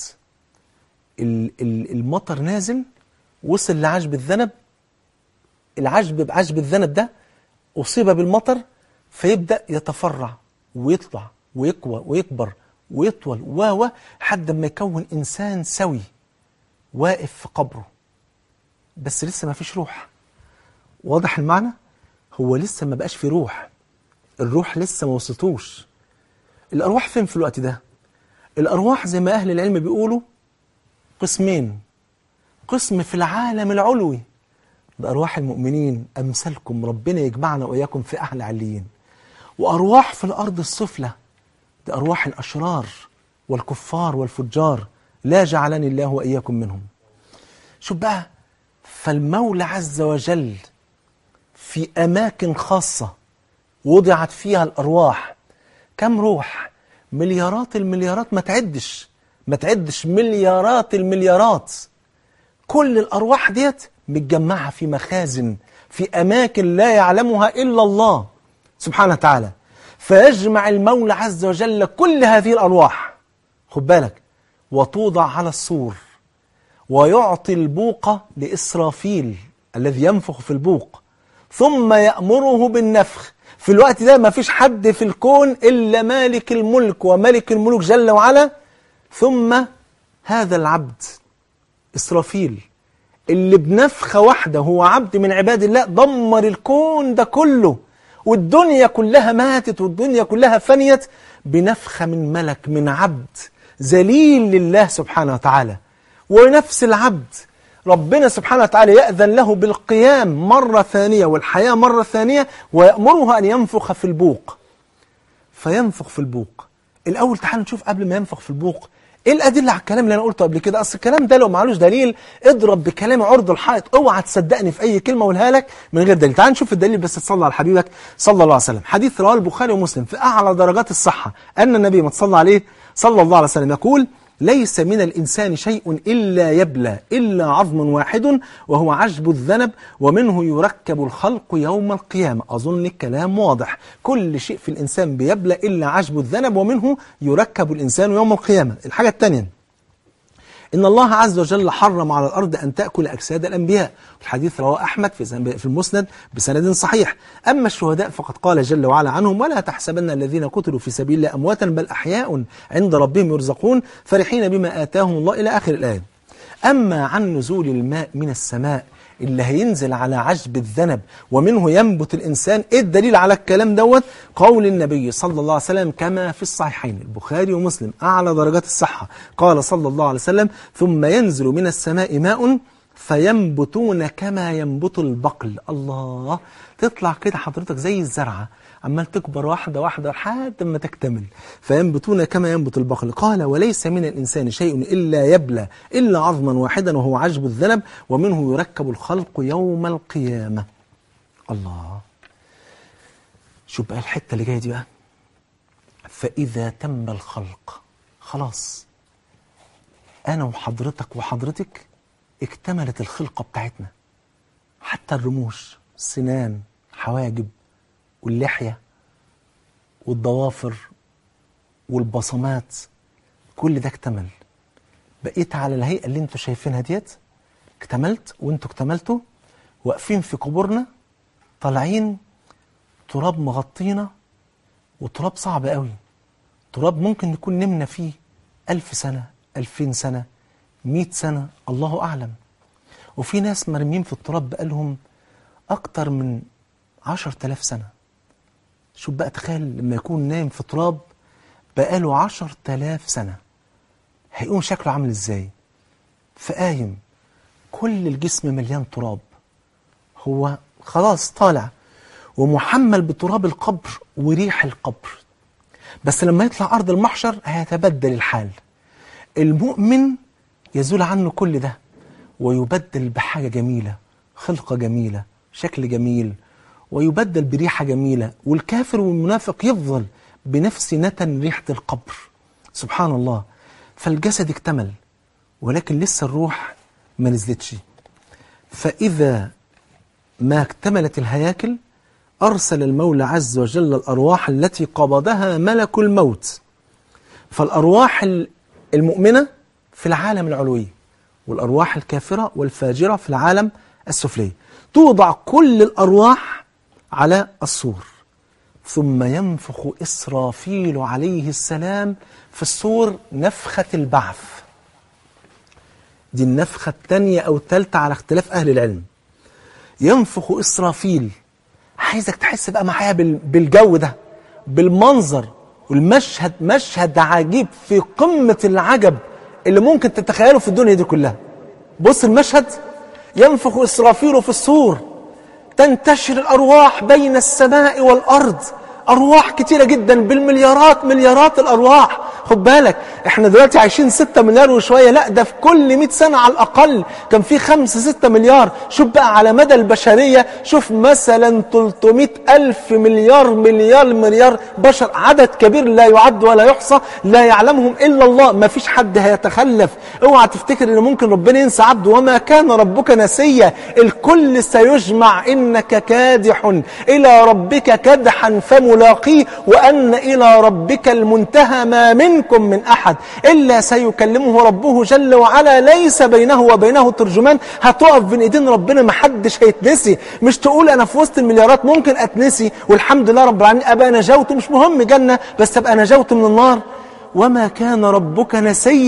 المطر نازل وصل لعشب الذنب، العشب بعشب الذنب ده أصيب بالمطر فيبدأ يتفرع ويطلع ويكبر ويكبر ويطول و حد ما يكون إنسان سوي واقف في قبره، بس لسه ما فيش روح. واضح المعنى؟ هو لسه ما بقاش في روح، الروح لسه ما وصلتوش. الأرواح فين في الوقت ده؟ الأرواح زي ما أهل العلم بيقولوا قسمين. قسم في العالم العلوي، ده أرواح المؤمنين أمثالكم، ربنا يجمعنا وإياكم في أعلى عليين. وأرواح في الأرض السفلى، ده أرواح الأشرار والكفار والفجار، لا جعلني الله وإياكم منهم. شوف بقى، فالمولى عز وجل في أماكن خاصة وضعت فيها الأرواح. كم روح؟ مليارات المليارات، ما تعدش ما تعدش مليارات المليارات. كل الأرواح ديت متجمعة في مخازن في أماكن لا يعلمها إلا الله سبحانه وتعالى. فيجمع المولى عز وجل كل هذه الأرواح، خد بالك، وتوضع على السور، ويعطي البوق لإسرافيل الذي ينفخ في البوق، ثم يأمره بالنفخ. في الوقت ده ما فيش حد في الكون إلا مالك الملك وملك الملوك جل وعلا. ثم هذا العبد إسرافيل اللي بنفخة واحدة هو عبد من عباد الله دمر الكون ده كله، والدنيا كلها ماتت والدنيا كلها فنيت بنفخة من ملك، من عبد ذليل لله سبحانه وتعالى. ونفس العبد ربنا سبحانه وتعالى يأذن له بالقيام مرة ثانية والحياة مرة ثانية، ويأمره أن ينفخ في البوق، فينفخ في البوق. الأول تعالوا نشوف قبل ما ينفخ في البوق ايه الأدلة على الكلام اللي أنا قلته قبل كده. أصل الكلام ده لو معلوش دليل اضرب بكلام عرض الحائط، اوعى تصدقني في أي كلمة أقولها لك من غير دليل. تعال نشوف الدليل بس تصلى على حبيبك صلى الله عليه وسلم. حديث رواه البخاري ومسلم في أعلى درجات الصحة أن النبي ما تصلى عليه صلى الله عليه وسلم يقول: ليس من الإنسان شيء إلا يبلى إلا عظم واحد وهو عجب الذنب ومنه يركب الخلق يوم القيامة. أظن الكلام واضح، كل شيء في الإنسان بيبلى إلا عجب الذنب ومنه يركب الإنسان يوم القيامة. الحاجة الثانية، إن الله عز وجل حرم على الأرض أن تأكل أجساد الأنبياء. الحديث رواه أحمد في المسند بسند صحيح. أما الشهداء فقد قال جل وعلا عنهم: ولا تحسبن الذين قتلوا في سبيل الله أمواتا بل أحياء عند ربهم يرزقون فرحين بما آتاهم الله إلى آخر الآية. أما عن نزول الماء من السماء اللي هينزل على عجب الذنب ومنه ينبت الإنسان، إيه الدليل على الكلام دوت؟ قول النبي صلى الله عليه وسلم كما في الصحيحين البخاري ومسلم أعلى درجات الصحة، قال صلى الله عليه وسلم: ثم ينزل من السماء ماء فينبتون كما ينبت البقل. الله، تطلع كده حضرتك زي الزرعة عمال تكبر واحدة واحدة لحد ما تكتمل. فينبتون كما ينبت البقل. قال: وليس من الإنسان شيء إلا يبلى إلا عظما واحدا وهو عجب الذنب ومنه يركب الخلق يوم القيامة. الله، شوف بقى الحتة اللي جاية دي بقى. فإذا تم الخلق، خلاص أنا وحضرتك وحضرتك اكتملت الخلقة بتاعتنا، حتى الرموش، السنان، حواجب واللحية والضوافر والبصمات، كل ده اكتمل. بقيت على الهيئة اللي انتوا شايفينها ديت، اكتملت وانتوا اكتملتوا، واقفين في قبورنا طالعين تراب مغطينا، وتراب صعب قوي، تراب ممكن نكون نمنا فيه ألف سنة، ألفين سنة، مئة سنة، الله أعلم. وفي ناس مرمين في التراب بقالهم أكتر من عشر تلاف سنة. شوف بقى، تخيل لما يكون نايم في تراب بقاله عشر تلاف سنة، هيقوم شكله عامل ازاي؟ فقايم كل الجسم مليان تراب، هو خلاص طالع ومحمل بتراب القبر وريح القبر. بس لما يطلع أرض المحشر هيتبدل الحال. المؤمن يزول عنه كل ده ويبدل بحاجة جميلة، خلقة جميلة، شكل جميل، ويبدل بريحة جميلة. والكافر والمنافق يفضل بنفس نتن ريحة القبر. سبحان الله. فالجسد اكتمل ولكن لسه الروح ما نزلتش. فإذا ما اكتملت الهياكل أرسل المولى عز وجل الأرواح التي قبضها ملك الموت. فالأرواح المؤمنة في العالم العلوي، والأرواح الكافرة والفاجرة في العالم السفلي. توضع كل الأرواح على الصور، ثم ينفخ إسرافيل عليه السلام في الصور نفخة البعث. دي النفخة الثانية أو الثالثة على اختلاف أهل العلم. ينفخ إسرافيل. عايزك تحس بقى معايا بالجو ده، بالمنظر والمشهد، مشهد عجيب في قمة العجب اللي ممكن تتخيله في الدنيا دي كلها. بص المشهد، ينفخ إسرافيل في الصور، تنتشر الأرواح بين السماء والأرض، أرواح كتيرة جدا بالمليارات، مليارات الأرواح. خد بالك احنا دلوقتي عايشين ستة مليار وشوية، لا ده في كل مئة سنة على الأقل كان في خمسة ستة مليار. شوف بقى على مدى البشرية، شوف مثلا ثلاثمئة ألف مليار مليار مليار بشر، عدد كبير لا يعد ولا يحصى، لا يعلمهم إلا الله. ما فيش حد هيتخلف. اوعى تفتكر ان ممكن ربنا ينسى عبده، وما كان ربك نسيا. الكل سيجمع، إنك كادح إلى ربك كدحا فملاقيه وأن إلى ربك المنتهى. ما منكم من أحد إلا سيكلمه ربه جل وعلا ليس بينه وبينه ترجمان. هتقف بين ايدين ربنا، محدش هيتنسي. مش تقول أنا في وسط المليارات ممكن أتنسي والحمد لله رب العالمين أبقى نجوت، مش مهم جنة بس أبقى نجوت من النار. وما كان ربك نسيا.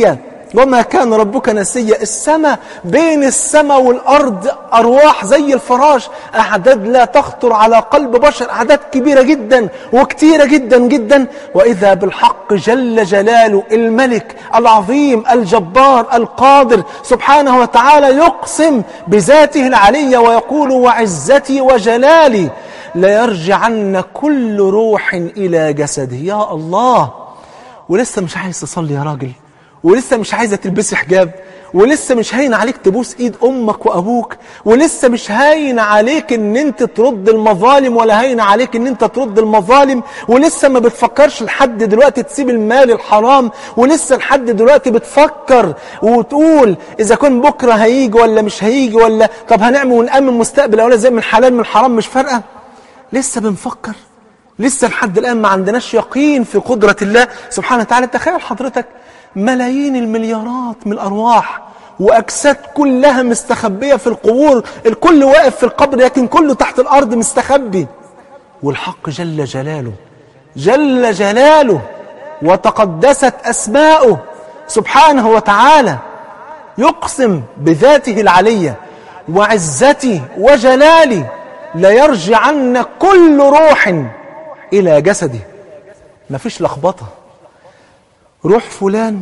وما كان ربك نسيا. السماء، بين السماء والأرض أرواح زي الفراش، أعداد لا تخطر على قلب بشر، أعداد كبيرة جدا وكتيرة جدا جدا. وإذا بالحق جل جلاله الملك العظيم الجبار القادر سبحانه وتعالى يقسم بذاته العلية ويقول وعزتي وجلالي ليرجعن كل روح إلى جسده. يا الله، ولسه مش عايز تصلي يا راجل، ولسه مش عايزة تلبسي حجاب، ولسه مش هين عليك تبوس ايد امك وابوك، ولسه مش هين عليك ان انت ترد المظالم، ولا هين عليك ان انت ترد المظالم، ولسه ما بتفكرش لحد دلوقتي تسيب المال الحرام، ولسه لحد دلوقتي بتفكر وتقول اذا كان بكره هيجي ولا مش هيجي، ولا طب هنعمل ونأمن مستقبل ولا زي من الحلال من الحرام مش فارقه. لسه بنفكر، لسه لحد الان ما عندناش يقين في قدرة الله سبحانه وتعالى. تخيل حضرتك ملايين المليارات من الأرواح وأجساد كلها مستخبية في القبور، الكل واقف في القبر لكن كله تحت الأرض مستخبي، والحق جل جلاله جل جلاله وتقدست أسماؤه سبحانه وتعالى يقسم بذاته العلية وعزتي وجلالي ليرجعن كل روح إلى جسده. مفيش لخبطة، روح فلان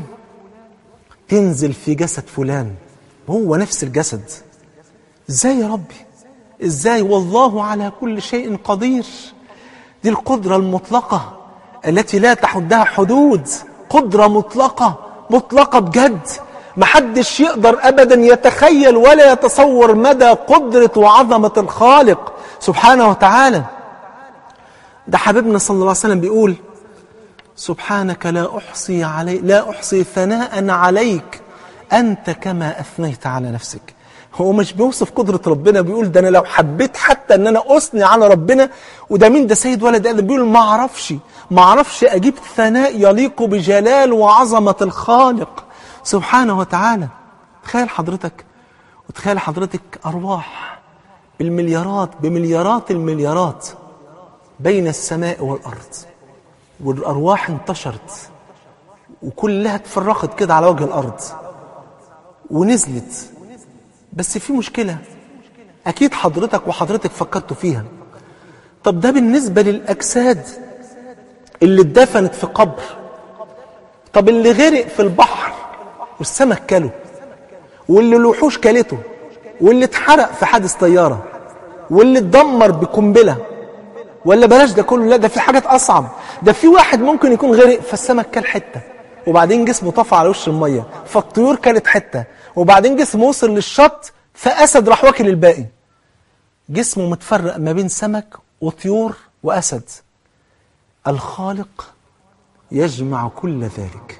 تنزل في جسد فلان، هو نفس الجسد. ازاي يا ربي؟ ازاي؟ والله على كل شيء قدير. دي القدرة المطلقة التي لا تحدها حدود، قدرة مطلقة مطلقة بجد. محدش يقدر أبدا يتخيل ولا يتصور مدى قدرة وعظمة الخالق سبحانه وتعالى. ده حبيبنا صلى الله عليه وسلم بيقول سبحانك لا أحصي علي لا أحصي ثناء عليك أنت كما أثنيت على نفسك. هو مش بيوصف قدرة ربنا، بيقول ده أنا لو حبيت حتى أن أنا أثني على ربنا، وده مين؟ ده سيد ولد آدم. بيقول ما أعرفش ما أعرفش أجيب ثناء يليق بجلال وعظمة الخالق سبحانه وتعالى. تخيل حضرتك، وتخيل حضرتك أرواح بالمليارات بمليارات المليارات بين السماء والأرض، والأرواح انتشرت وكلها اتفرقت كده على وجه الأرض ونزلت. بس في مشكلة أكيد حضرتك وحضرتك فكرتوا فيها. طب ده بالنسبة للأجساد اللي اتدفنت في قبر، طب اللي غرق في البحر والسمك كله، واللي الوحوش كلته، واللي اتحرق في حادث طيارة، واللي اتدمر بقنبلة، ولا بلاش ده كله، لا ده في حاجات أصعب. ده في واحد ممكن يكون غرق فالسمك كل حتة وبعدين جسمه طفى على وش المية، فالطيور كانت حتة، وبعدين جسمه وصل للشط فأسد راح واكل الباقي. جسمه متفرق ما بين سمك وطيور وأسد. الخالق يجمع كل ذلك.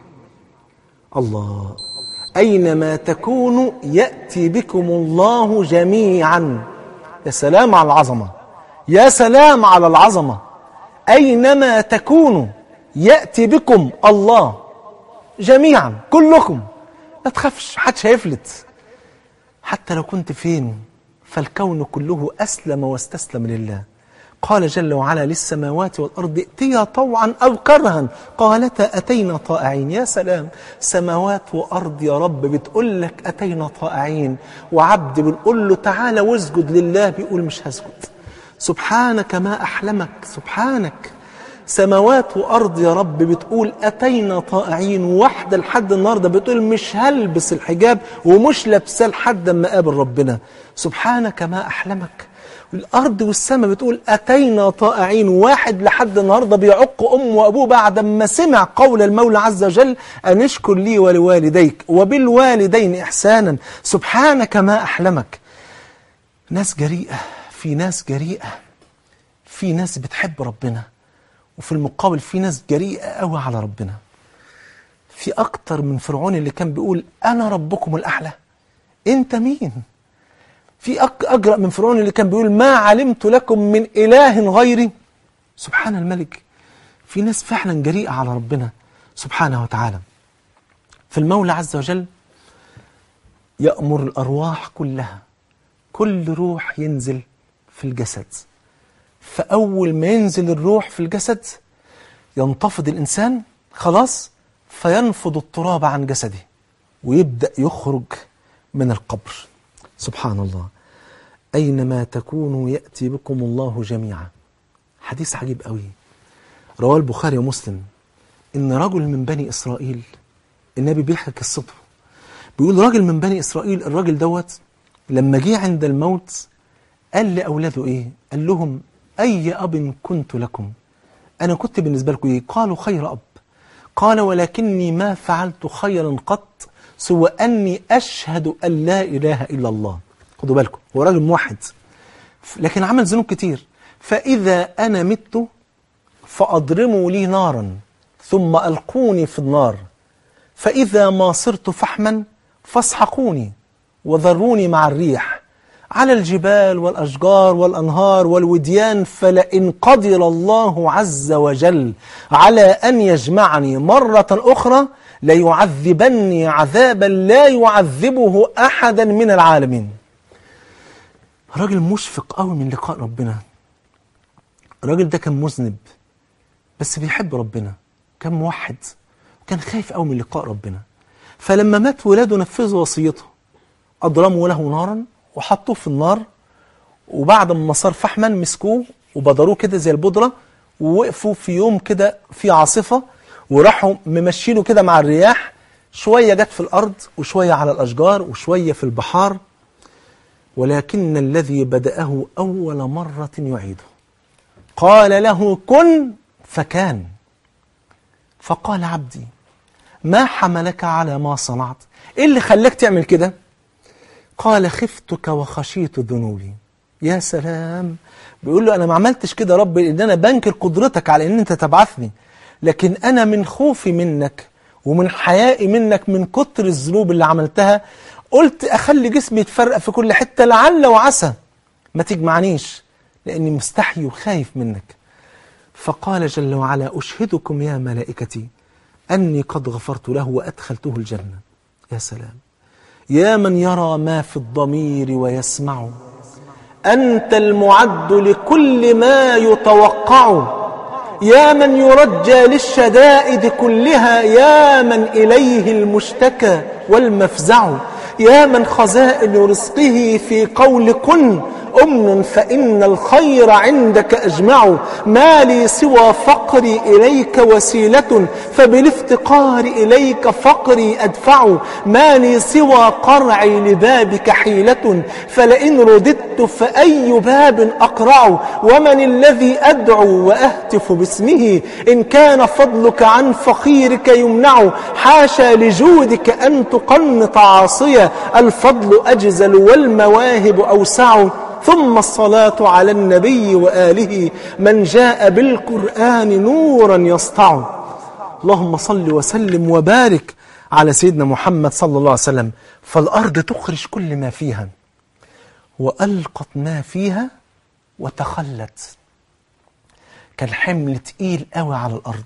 الله، أينما تكونوا يأتي بكم الله جميعا. يا سلام على العظمة، يا سلام على العظمة. أينما تكونوا يأتي بكم الله جميعا، كلكم، لا تخافش، محدش هيفلت. حتى لو كنت فين فالكون كله أسلم واستسلم لله. قال جل وعلا للسماوات والأرض ائتيا طوعا أو كرها قالتا أتينا طائعين. يا سلام، سماوات وأرض يا رب بتقول لك أتينا طائعين، وعبد بنقول له تعالى واسجد لله بيقول مش هسجد. سبحانك ما أحلمك، سبحانك. سماوات وأرض يا رب بتقول أتينا طائعين، واحدة لحد النهاردة بتقول مش هلبس الحجاب ومش لابسه لحد ما قابل ربنا. سبحانك ما أحلمك. الأرض والسماء بتقول أتينا طائعين، واحد لحد النهاردة بيعق أمه وأبوه بعد ما سمع قول المولى عز وجل أن اشكر لي ولوالديك وبالوالدين إحسانا. سبحانك ما أحلمك. ناس جريئة، في ناس جريئة، في ناس بتحب ربنا، وفي المقابل في ناس جريئة قوي على ربنا. في أكتر من فرعون اللي كان بيقول أنا ربكم الأعلى. أنت مين؟ في أجرأ من فرعون اللي كان بيقول ما علمت لكم من إله غيري. سبحان الملك. في ناس فعلا جريئة على ربنا سبحانه وتعالى. فالمولى عز وجل يأمر الأرواح كلها، كل روح ينزل في الجسد، فأول ما ينزل الروح في الجسد ينتفض الإنسان خلاص، فينفض التراب عن جسده. ويبدأ يخرج من القبر. سبحان الله، أينما تكونوا يأتي بكم الله جميعا. حديث عجيب قوي رواه البخاري ومسلم، إن رجل من بني إسرائيل، النبي بيحكي قصته، بيقول راجل من بني إسرائيل، الراجل دوت لما جه عند الموت قال لأولاده إيه؟ قال لهم أي أب كنت لكم؟ أنا كنت بالنسبة لكم إيه؟ قالوا خير أب. قال ولكني ما فعلت خيرا قط سوى أني أشهد أن لا إله إلا الله. خدوا بالكم، هو راجل موحد لكن عمل ذنوب كتير. فإذا أنا مت فأضرموا لي نارا ثم ألقوني في النار، فإذا ما صرت فحما فاسحقوني وذروني مع الريح على الجبال والأشجار والأنهار والوديان، فلئن قدر الله عز وجل على أن يجمعني مرة أخرى ليعذبني عذابا لا يعذبه أحدا من العالمين. راجل مشفق قوي من لقاء ربنا. الراجل ده كان مذنب بس بيحب ربنا، كان موحد وكان خايف قوي من لقاء ربنا. فلما مات ولاده نفذوا وصيته، أضرموا له نارا وحطوه في النار، وبعد ما صار فحما مسكوه وبدروه كده زي البودرة، ووقفوا في يوم كده في عاصفة وراحوا ممشينه كده مع الرياح، شوية جت في الأرض وشوية على الأشجار وشوية في البحار. ولكن الذي بدأه أول مرة يعيده. قال له كن فكان. فقال عبدي ما حملك على ما صنعت؟ إيه اللي خلاك تعمل كده؟ قال خفتك وخشيت ذنوبي. يا سلام، بيقول له أنا ما عملتش كده يا رب لأن أنا بنكر قدرتك على أن أنت تبعثني، لكن أنا من خوفي منك ومن حيائي منك من كتر الذنوب اللي عملتها قلت أخلي جسمي يتفرق في كل حتة لعل وعسى ما تجمعنيش، لأني مستحي وخايف منك. فقال جل وعلا أشهدكم يا ملائكتي أني قد غفرت له وأدخلته الجنة. يا سلام، يا من يرى ما في الضمير ويسمع، أنت المعد لكل ما يتوقع، يا من يرجى للشدائد كلها، يا من إليه المشتكى والمفزع، يا من خزائن رزقه في قول كن أمن فإن الخير عندك أجمع، ما لي سوى فقري إليك وسيلة فبالافتقار إليك فقري أدفع، ما لي سوى قرعي لبابك حيلة فلئن رددت فأي باب أقرع، ومن الذي أدعو وأهتف باسمه إن كان فضلك عن فقيرك يمنع، حاشا لجودك أن تقنط عاصية الفضل أجزل والمواهب أوسع. ثم الصلاة على النبي وآله من جاء بالقرآن نورا يسطع. اللهم صل وسلم وبارك على سيدنا محمد صلى الله عليه وسلم. فالأرض تخرج كل ما فيها وألقت ما فيها وتخلت. كان حمل تقيل قوي على الأرض،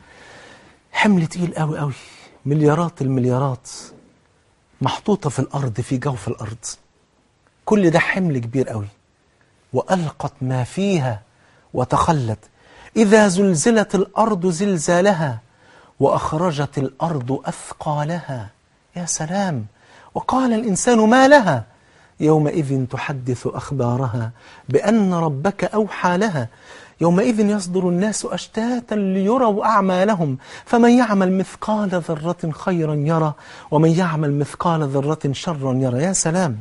حمل تقيل قوي قوي، مليارات المليارات محطوطة في الأرض في جوف الأرض، كل ده حمل كبير قوي. وألقت ما فيها وتخلت. إذا زلزلت الأرض زلزالها وأخرجت الأرض أثقالها. يا سلام، وقال الإنسان ما لها يومئذ تحدث أخبارها بأن ربك أوحى لها يومئذ يصدر الناس أشتاتا ليروا أعمالهم فمن يعمل مثقال ذرة خيرا يرى ومن يعمل مثقال ذرة شرا يرى. يا سلام،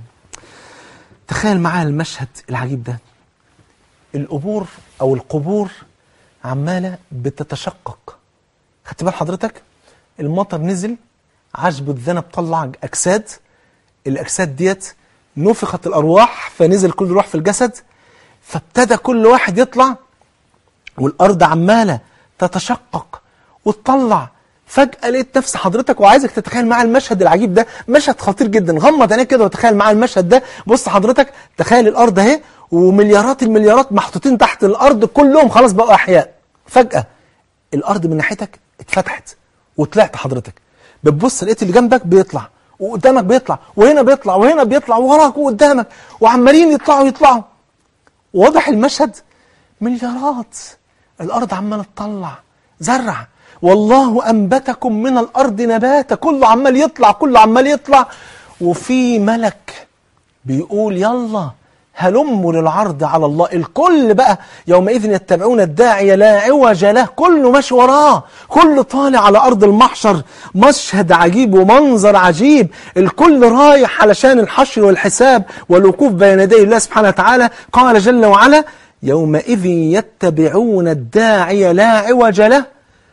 تخيل معايا المشهد العجيب ده. القبور أو القبور عمالة بتتشقق. خدت بال حضرتك؟ المطر نزل، عشب الذنب طلع أجساد، الأجساد ديت نفخت الأرواح فنزل كل روح في الجسد، فابتدى كل واحد يطلع والأرض عمالة تتشقق وتطلع. فجأة لقيت نفس حضرتك، وعايزك تتخيل معايا المشهد العجيب ده، مشهد خطير جدا. غمض عينيك كده وتخيل معايا المشهد ده. بص حضرتك، تخيل الأرض اهي ومليارات المليارات محطوطين تحت الأرض كلهم خلاص بقوا أحياء. فجأة الأرض من ناحيتك اتفتحت وطلعت حضرتك، بتبص لقيت اللي جنبك بيطلع وقدامك بيطلع وهنا بيطلع وهنا بيطلع ووراك وقدامك وعمالين يطلعوا يطلعوا. واضح المشهد؟ مليارات الأرض عمالة تطلع زرع والله أنبتكم من الأرض نباتا. كله عمال يطلع كله عمال يطلع، وفي ملك بيقول يلا هلموا للعرض على الله. الكل بقى يومئذ يتبعون الداعي لا عوج له، كله ماشي وراه، كله طالع على أرض المحشر. مشهد عجيب ومنظر عجيب، الكل رايح علشان الحشر والحساب والوقوف بين يدي الله سبحانه وتعالى. قال جل وعلا يومئذ يتبعون الداعي لا عوج له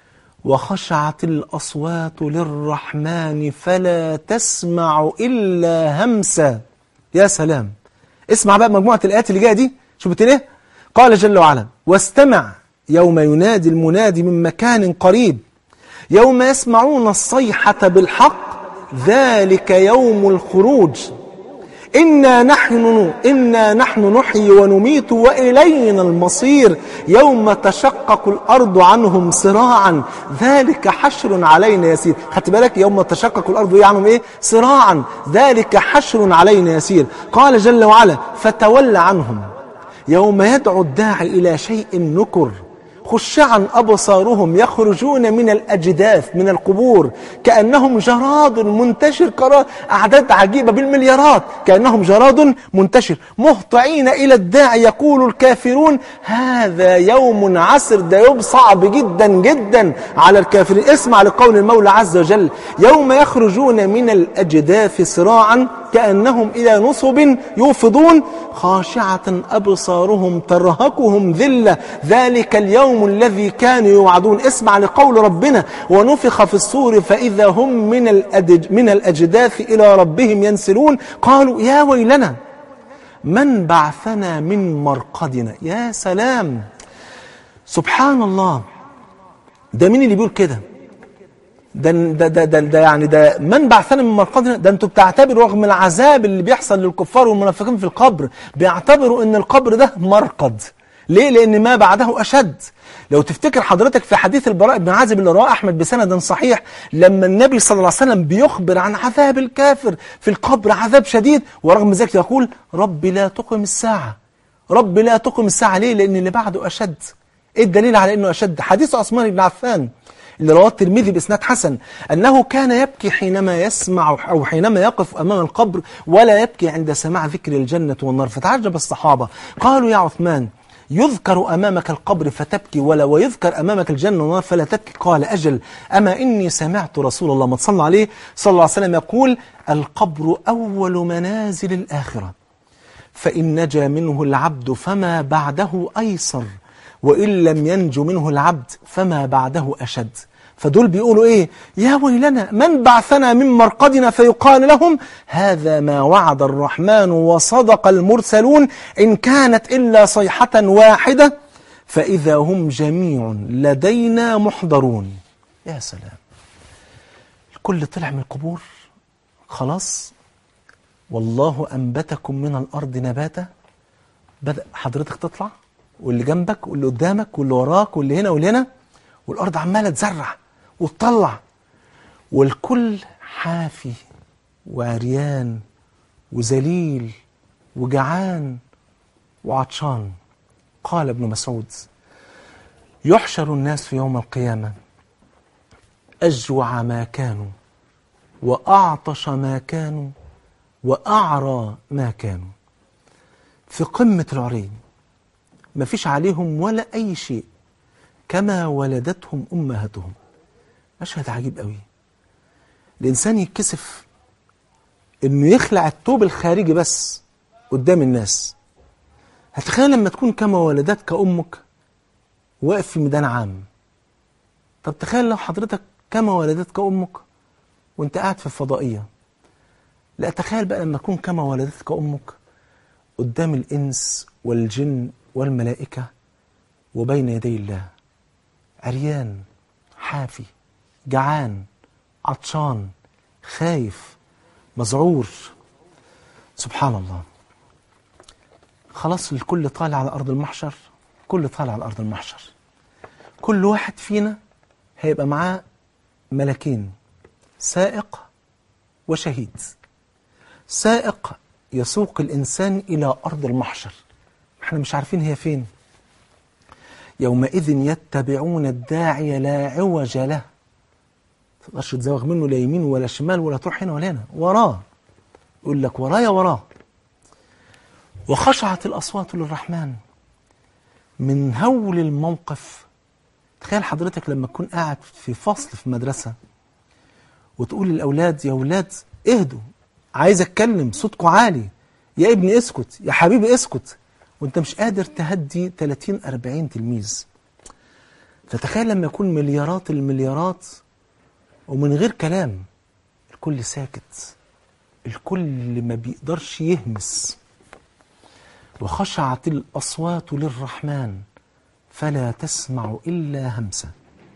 وخشعت الأصوات للرحمن فلا تسمع إلا همسا. يا سلام، اسمع بقى مجموعة الآيات اللي جاية دي، شوف بتقول ايه؟ قال جل وعلا واستمع يوم ينادي المنادي من مكان قريب يوم يسمعون الصيحة بالحق ذلك يوم الخروج إنا نحن إنا نحن نحيي ونميت وإلينا المصير يوم تشقق الأرض عنهم صراعا ذلك حشر علينا يسير. خدت بالك؟ يوم تشقق الأرض إيه عنهم إيه؟ صراعا ذلك حشر علينا يسير. قال جل وعلا فتول عنهم يوم يدعو الداعي إلى شيء نكر خشعا أبصارهم يخرجون من الأجداث من القبور كأنهم جراد منتشر. أعداد عجيبة بالمليارات، كأنهم جراد منتشر مهطعين إلى الداعي يقول الكافرون هذا يوم عسر. ده يوم صعب جدا جدا على الكافرين. اسمع لقول المولى عز وجل يوم يخرجون من الأجداث صراعا كأنهم إلى نصب يوفضون خاشعة أبصارهم ترهقهم ذلة ذلك اليوم الذي كانوا يوعدون. اسمع لقول ربنا ونفخ في الصور فإذا هم من الأدج من الأجداث إلى ربهم ينسلون قالوا يا ويلنا من بعثنا من مرقدنا. يا سلام، سبحان الله، ده مين اللي بيقول كده؟ ده ده ده ده, ده يعني ده من بعثنا من مرقدنا. ده انتوا بتعتبروا رغم العذاب اللي بيحصل للكفار والمنافقين في القبر بيعتبروا ان القبر ده مرقد. ليه؟ لان ما بعده اشد. لو تفتكر حضرتك في حديث البراء بن عازب اللي رواه احمد بسند صحيح لما النبي صلى الله عليه وسلم بيخبر عن عذاب الكافر في القبر عذاب شديد، ورغم ذلك يقول رب لا تقم الساعه، رب لا تقم الساعه. ليه؟ لان اللي بعده اشد. ايه الدليل على انه اشد؟ حديث عثمان بن عفان اللي رواه الترمذي بإسناد حسن أنه كان يبكي حينما يسمع أو حينما يقف أمام القبر ولا يبكي عند سماع ذكر الجنة والنار. فتعجب الصحابة قالوا يا عثمان يذكر أمامك القبر فتبكي ولا ويذكر أمامك الجنة والنار فلا تبكي؟ قال أجل أما إني سمعت رسول الله ما تصلى عليه صلى الله عليه وسلم يقول القبر أول منازل الآخرة فإن نجا منه العبد فما بعده أيسر وإن لم ينجو منه العبد فما بعده أشد. فدول بيقولوا إيه؟ يا ويلنا من بعثنا من مرقدنا فيقال لهم هذا ما وعد الرحمن وصدق المرسلون إن كانت إلا صيحة واحدة فإذا هم جميع لدينا محضرون. يا سلام، الكل طلع من القبور خلاص. والله أنبتكم من الأرض نباتا. بدأ حضرتك تطلع واللي جنبك واللي قدامك واللي وراك واللي هنا واللي هنا، والأرض عمالة تزرع وتطلع، والكل حافي وعريان وذليل وجعان وعطشان. قال ابن مسعود يحشر الناس في يوم القيامة أجوع ما كانوا وأعطش ما كانوا وأعرى ما كانوا، في قمة العري ما فيش عليهم ولا أي شيء كما ولدتهم أمهاتهم. مشهد عجيب قوي. الإنسان يتكسف إنه يخلع الثوب الخارجي بس قدام الناس. هتخيل لما تكون كما ولدتك أمك واقف في ميدان عام. طب تخيل لو حضرتك كما ولدتك أمك وانت قاعد في الفضائية. لا، تخيل بقى لما تكون كما ولدتك أمك قدام الإنس والجن والملائكة وبين يدي الله، عريان حافي جعان عطشان خايف مذعور. سبحان الله. خلاص الكل طالع على أرض المحشر، كل طالع على أرض المحشر. كل واحد فينا هيبقى معاه ملكين، سائق وشهيد. سائق يسوق الإنسان إلى أرض المحشر، احنا مش عارفين هي فين. يومئذ يتبعون الداعي لا عوج له، تقدرش تزوغ منه لا يمين ولا شمال ولا تروح هنا ولا هنا، وراه يقول لك ورايا وراه. وخشعت الأصوات للرحمن. من هول الموقف، تخيل حضرتك لما تكون قاعد في فصل في مدرسة وتقول للأولاد يا أولاد اهدوا، عايز أتكلم، صوتكم عالي، يا ابني اسكت، يا حبيبي اسكت، وانت مش قادر تهدي ثلاثين أربعين تلميذ. فتخيل لما يكون مليارات المليارات ومن غير كلام، الكل ساكت، الكل ما بيقدرش يهمس. وخشعت الأصوات للرحمن فلا تسمع إلا همسا.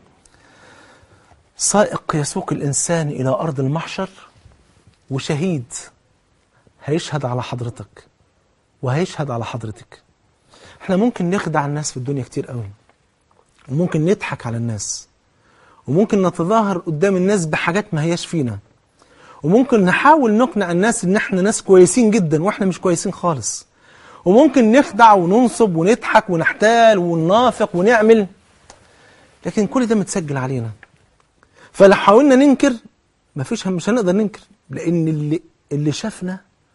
سائق يسوق الإنسان إلى أرض المحشر، وشهيد هيشهد على حضرتك وهيشهد على حضرتك. احنا ممكن نخدع الناس في الدنيا كتير قوي، وممكن نضحك على الناس، وممكن نتظاهر قدام الناس بحاجات ما هياش فينا، وممكن نحاول نقنع الناس ان احنا ناس كويسين جدا واحنا مش كويسين خالص، وممكن نخدع وننصب ونضحك ونحتال وننافق ونعمل، لكن كل ده متسجل علينا. فلو حاولنا ننكر مفيش، مش هنقدر ننكر، لان اللي اللي شافنا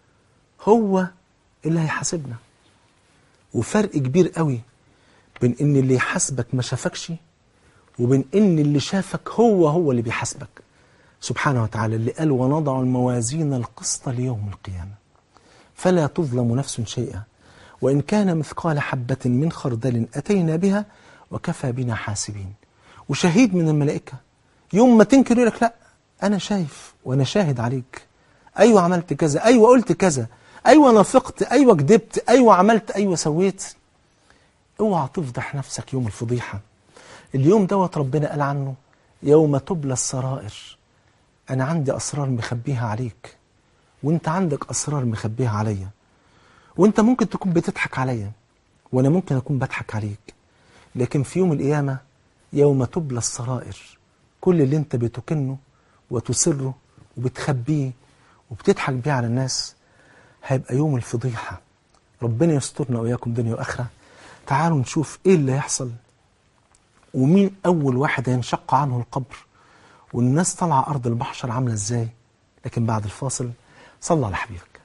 هو اللي هيحاسبنا. وفرق كبير قوي بين ان اللي يحاسبك ما شافكش، وبين ان اللي شافك هو هو اللي بيحاسبك سبحانه وتعالى، اللي قال ونضع الموازين القسط ليوم القيامة فلا تظلم نفس شيئا وإن كان مثقال حبة من خردل أتينا بها وكفى بنا حاسبين. وشهيد من الملائكة يوم ما تنكر يقول لك لا أنا شايف وأنا شاهد عليك، أيوة عملت كذا، أيوة قلت كذا، أيوة نافقت، أيوة كدبت، أيوة عملت، أيوة سويت. اوعى تفضح نفسك يوم الفضيحة. اليوم دوت ربنا قال عنه يوم تبلى السرائر. أنا عندي أسرار مخبيها عليك، وانت عندك أسرار مخبيها عليا، وانت ممكن تكون بتضحك عليا وانا ممكن اكون بضحك عليك، لكن في يوم القيامة يوم تبلى السرائر، كل اللي انت بتكنه وتسره وبتخبيه وبتضحك بيه على الناس هيبقى يوم الفضيحة. ربنا يسترنا وإياكم دنيا وآخرة. تعالوا نشوف ايه اللي هيحصل، ومين اول واحد هينشق عنه القبر، والناس طالعة أرض المحشر عاملة ازاي. لكن بعد الفاصل صلى على حبيبك.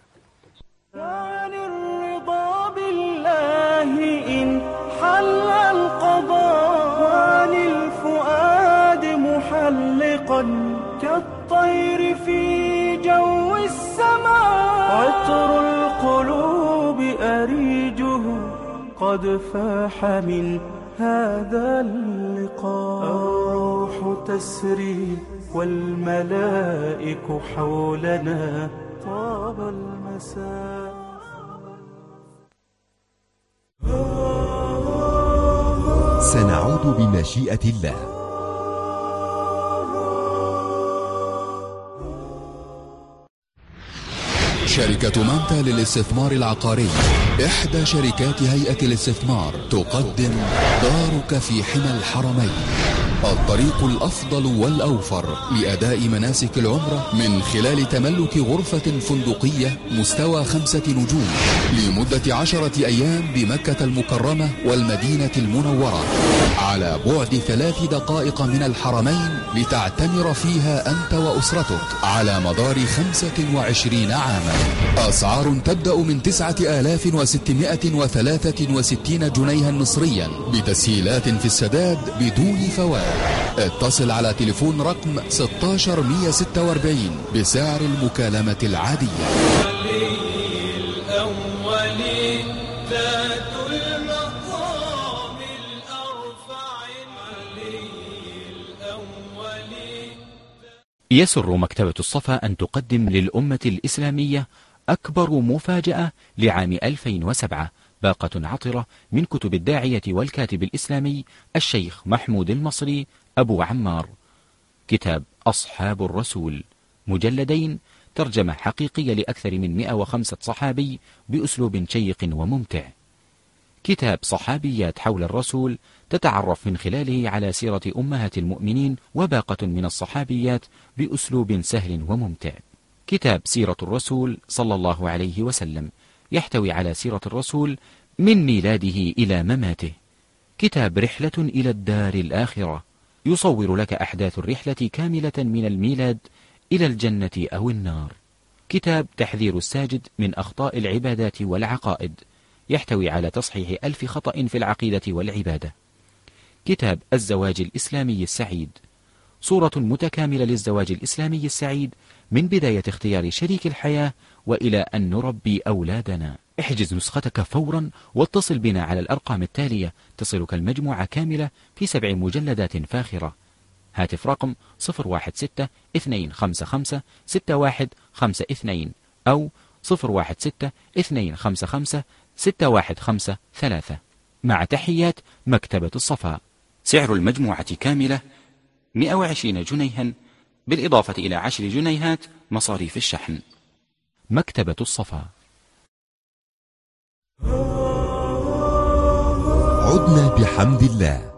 عن الرضا بالله إن حل القضاء، وعن الفؤاد محلقا كالطير في جو السماء، عطر القلوب أريجه قد فاح من هذا اللقاء. الروح تسري والملائك حولنا طاب المساء. سنعود بمشيئة الله. شركة مانتا للاستثمار العقاري، إحدى شركات هيئة الاستثمار، تقدم دارك في حمى الحرمين، الطريق الأفضل والأوفر لأداء مناسك العمرة من خلال تملك غرفة فندقية مستوى خمسة نجوم لمدة عشرة أيام بمكة المكرمة والمدينة المنورة، على بعد ثلاث دقائق من الحرمين، لتعتمر فيها أنت وأسرتك على مدار خمسة وعشرين عاما. أسعار تبدأ من تسعة آلاف وستمائة وثلاثة وستين جنيها مصريا، بتسهيلات في السداد بدون فوائد. اتصل على تليفون رقم ستة عشر مئة وستة وأربعين بسعر المكالمة العادية. يسر مكتبة الصفا أن تقدم للأمة الإسلامية أكبر مفاجأة لعام ألفين وسبعة، باقة عطرة من كتب الداعية والكاتب الإسلامي الشيخ محمود المصري أبو عمار. كتاب أصحاب الرسول، مجلدين، ترجمة حقيقية لأكثر من مئة وخمسة صحابي بأسلوب شيق وممتع. كتاب صحابيات حول الرسول، تتعرف من خلاله على سيرة أمهات المؤمنين وباقة من الصحابيات بأسلوب سهل وممتع. كتاب سيرة الرسول صلى الله عليه وسلم، يحتوي على سيرة الرسول من ميلاده إلى مماته. كتاب رحلة إلى الدار الآخرة، يصور لك أحداث الرحلة كاملة من الميلاد إلى الجنة أو النار. كتاب تحذير الساجد من أخطاء العبادات والعقائد، يحتوي على تصحيح ألف خطأ في العقيدة والعبادة. كتاب الزواج الإسلامي السعيد، صورة متكاملة للزواج الإسلامي السعيد من بداية اختيار شريك الحياة وإلى أن نربي أولادنا. احجز نسختك فورا واتصل بنا على الأرقام التالية تصلك المجموعة كاملة في سبع مجلدات فاخرة. هاتف رقم صفر واحد ستة اثنين خمسة خمسة ستة واحد خمسة اثنين أو صفر واحد ستة اثنين خمسة خمسة ستة واحد خمسة ثلاثة. مع تحيات مكتبة الصفا. سعر المجموعة كاملة مئة وعشرين جنيها بالإضافة إلى عشر جنيهات مصاريف الشحن. مكتبة الصفا. عدنا بحمد الله.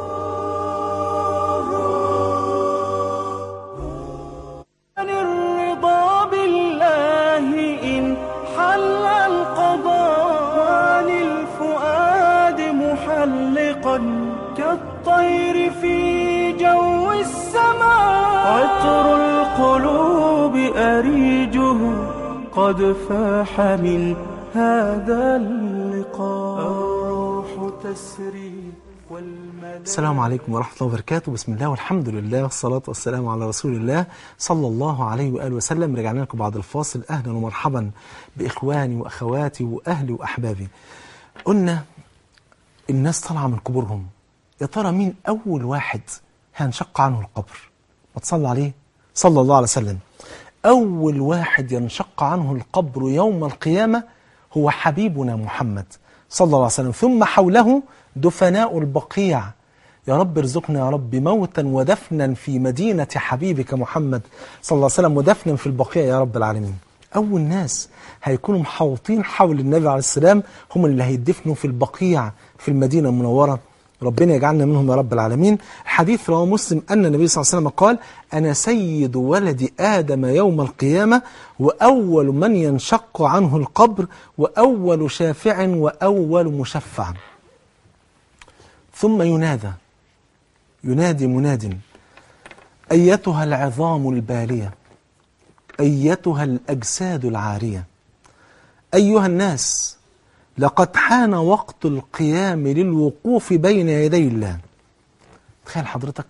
عن الرضا بالله إن حل القضاء، عن الفؤاد محلقا كالطير في جو السماء، عطر القلوب أريجه قد فاح من هذا اللقاء، الروح تسري والملائكة. السلام عليكم ورحمة الله وبركاته. بسم الله والحمد لله والصلاة والسلام على رسول الله صلى الله عليه وآله وسلم. رجعنا لكم بعد الفاصل. أهلا ومرحبا بإخواني وأخواتي وأهلي وأحبابي. قلنا الناس طالعة من قبورهم، يا ترى مين أول واحد هينشق عنه القبر؟ ما تصلى عليه صلى الله عليه وسلم. أول واحد ينشق عنه القبر يوم القيامة هو حبيبنا محمد صلى الله عليه وسلم، ثم حوله دفناء البقيع. يا رب ارزقنا يا رب موتا ودفنا في مدينة حبيبك محمد صلى الله عليه وسلم، ودفنا في البقيع يا رب العالمين. أول ناس هيكونوا محوطين حول النبي عليه السلام هم اللي هيدفنوا في البقيع في المدينة المنورة. ربنا يجعلنا منهم يا رب العالمين. حديث رواه مسلم أن النبي صلى الله عليه وسلم قال: أنا سيد ولد آدم يوم القيامة، وأول من ينشق عنه القبر، وأول شافع وأول مشفع. ثم ينادى ينادي مناد: أيتها العظام البالية، أيتها الأجساد العارية، أيها الناس، لقد حان وقت القيام للوقوف بين يدي الله. تخيل حضرتك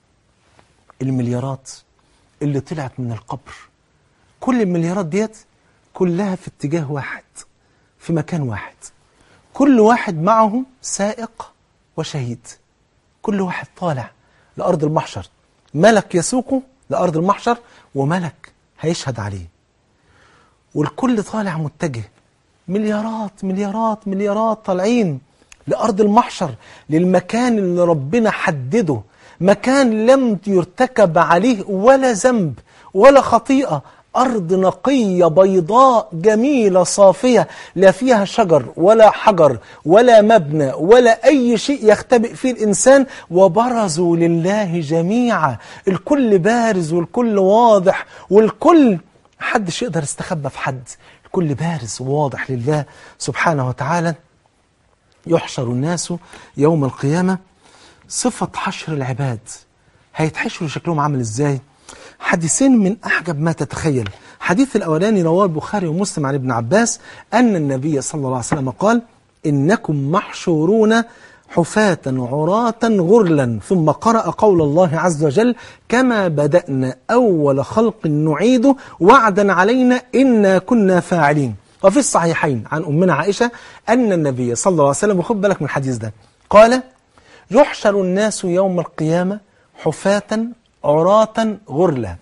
المليارات اللي طلعت من القبر، كل المليارات ديت كلها في اتجاه واحد، في مكان واحد، كل واحد معه سائق وشهيد، كل واحد طالع لأرض المحشر، ملك يسوقه لأرض المحشر وملك هيشهد عليه، والكل طالع متجه. مليارات مليارات مليارات طالعين لأرض المحشر، للمكان اللي ربنا حدده، مكان لم يرتكب عليه ولا ذنب ولا خطيئة، أرض نقية بيضاء جميلة صافية، لا فيها شجر ولا حجر ولا مبنى ولا أي شيء يختبئ فيه الإنسان. وبرزوا لله جميعا، الكل بارز والكل واضح، والكل محدش يقدر يستخبى في حد، الكل بارز وواضح لله سبحانه وتعالى. يحشر الناس يوم القيامة. صفة حشر العباد، هيتحشروا شكلهم عامل ازاي؟ حديثين من أعجب ما تتخيل. حديث الأولاني رواه البخاري ومسلم عن ابن عباس أن النبي صلى الله عليه وسلم قال: إنكم محشورون حفاة عراة غرلا، ثم قرأ قول الله عز وجل: كما بدأنا أول خلق نعيده وعدا علينا إنا كنا فاعلين. وفي الصحيحين عن أمنا عائشة أن النبي صلى الله عليه وسلم، وخد بالك من الحديث ده، قال: يحشر الناس يوم القيامة حفاة عراة غرلا.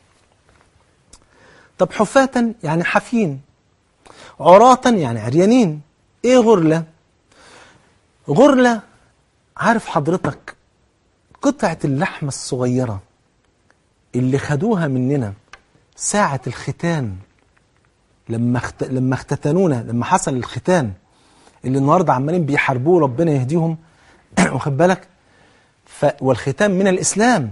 طب حفاة يعني حافين، عراة يعني عريانين. ايه غرلة؟ غرلة، عارف حضرتك قطعة اللحمة الصغيرة اللي خدوها مننا ساعة الختان، لما اخت... لما اختتنونا، لما حصل الختان اللي النهارده عمالين بيحاربوه ربنا يهديهم واخد بالك. ف... والختان من الإسلام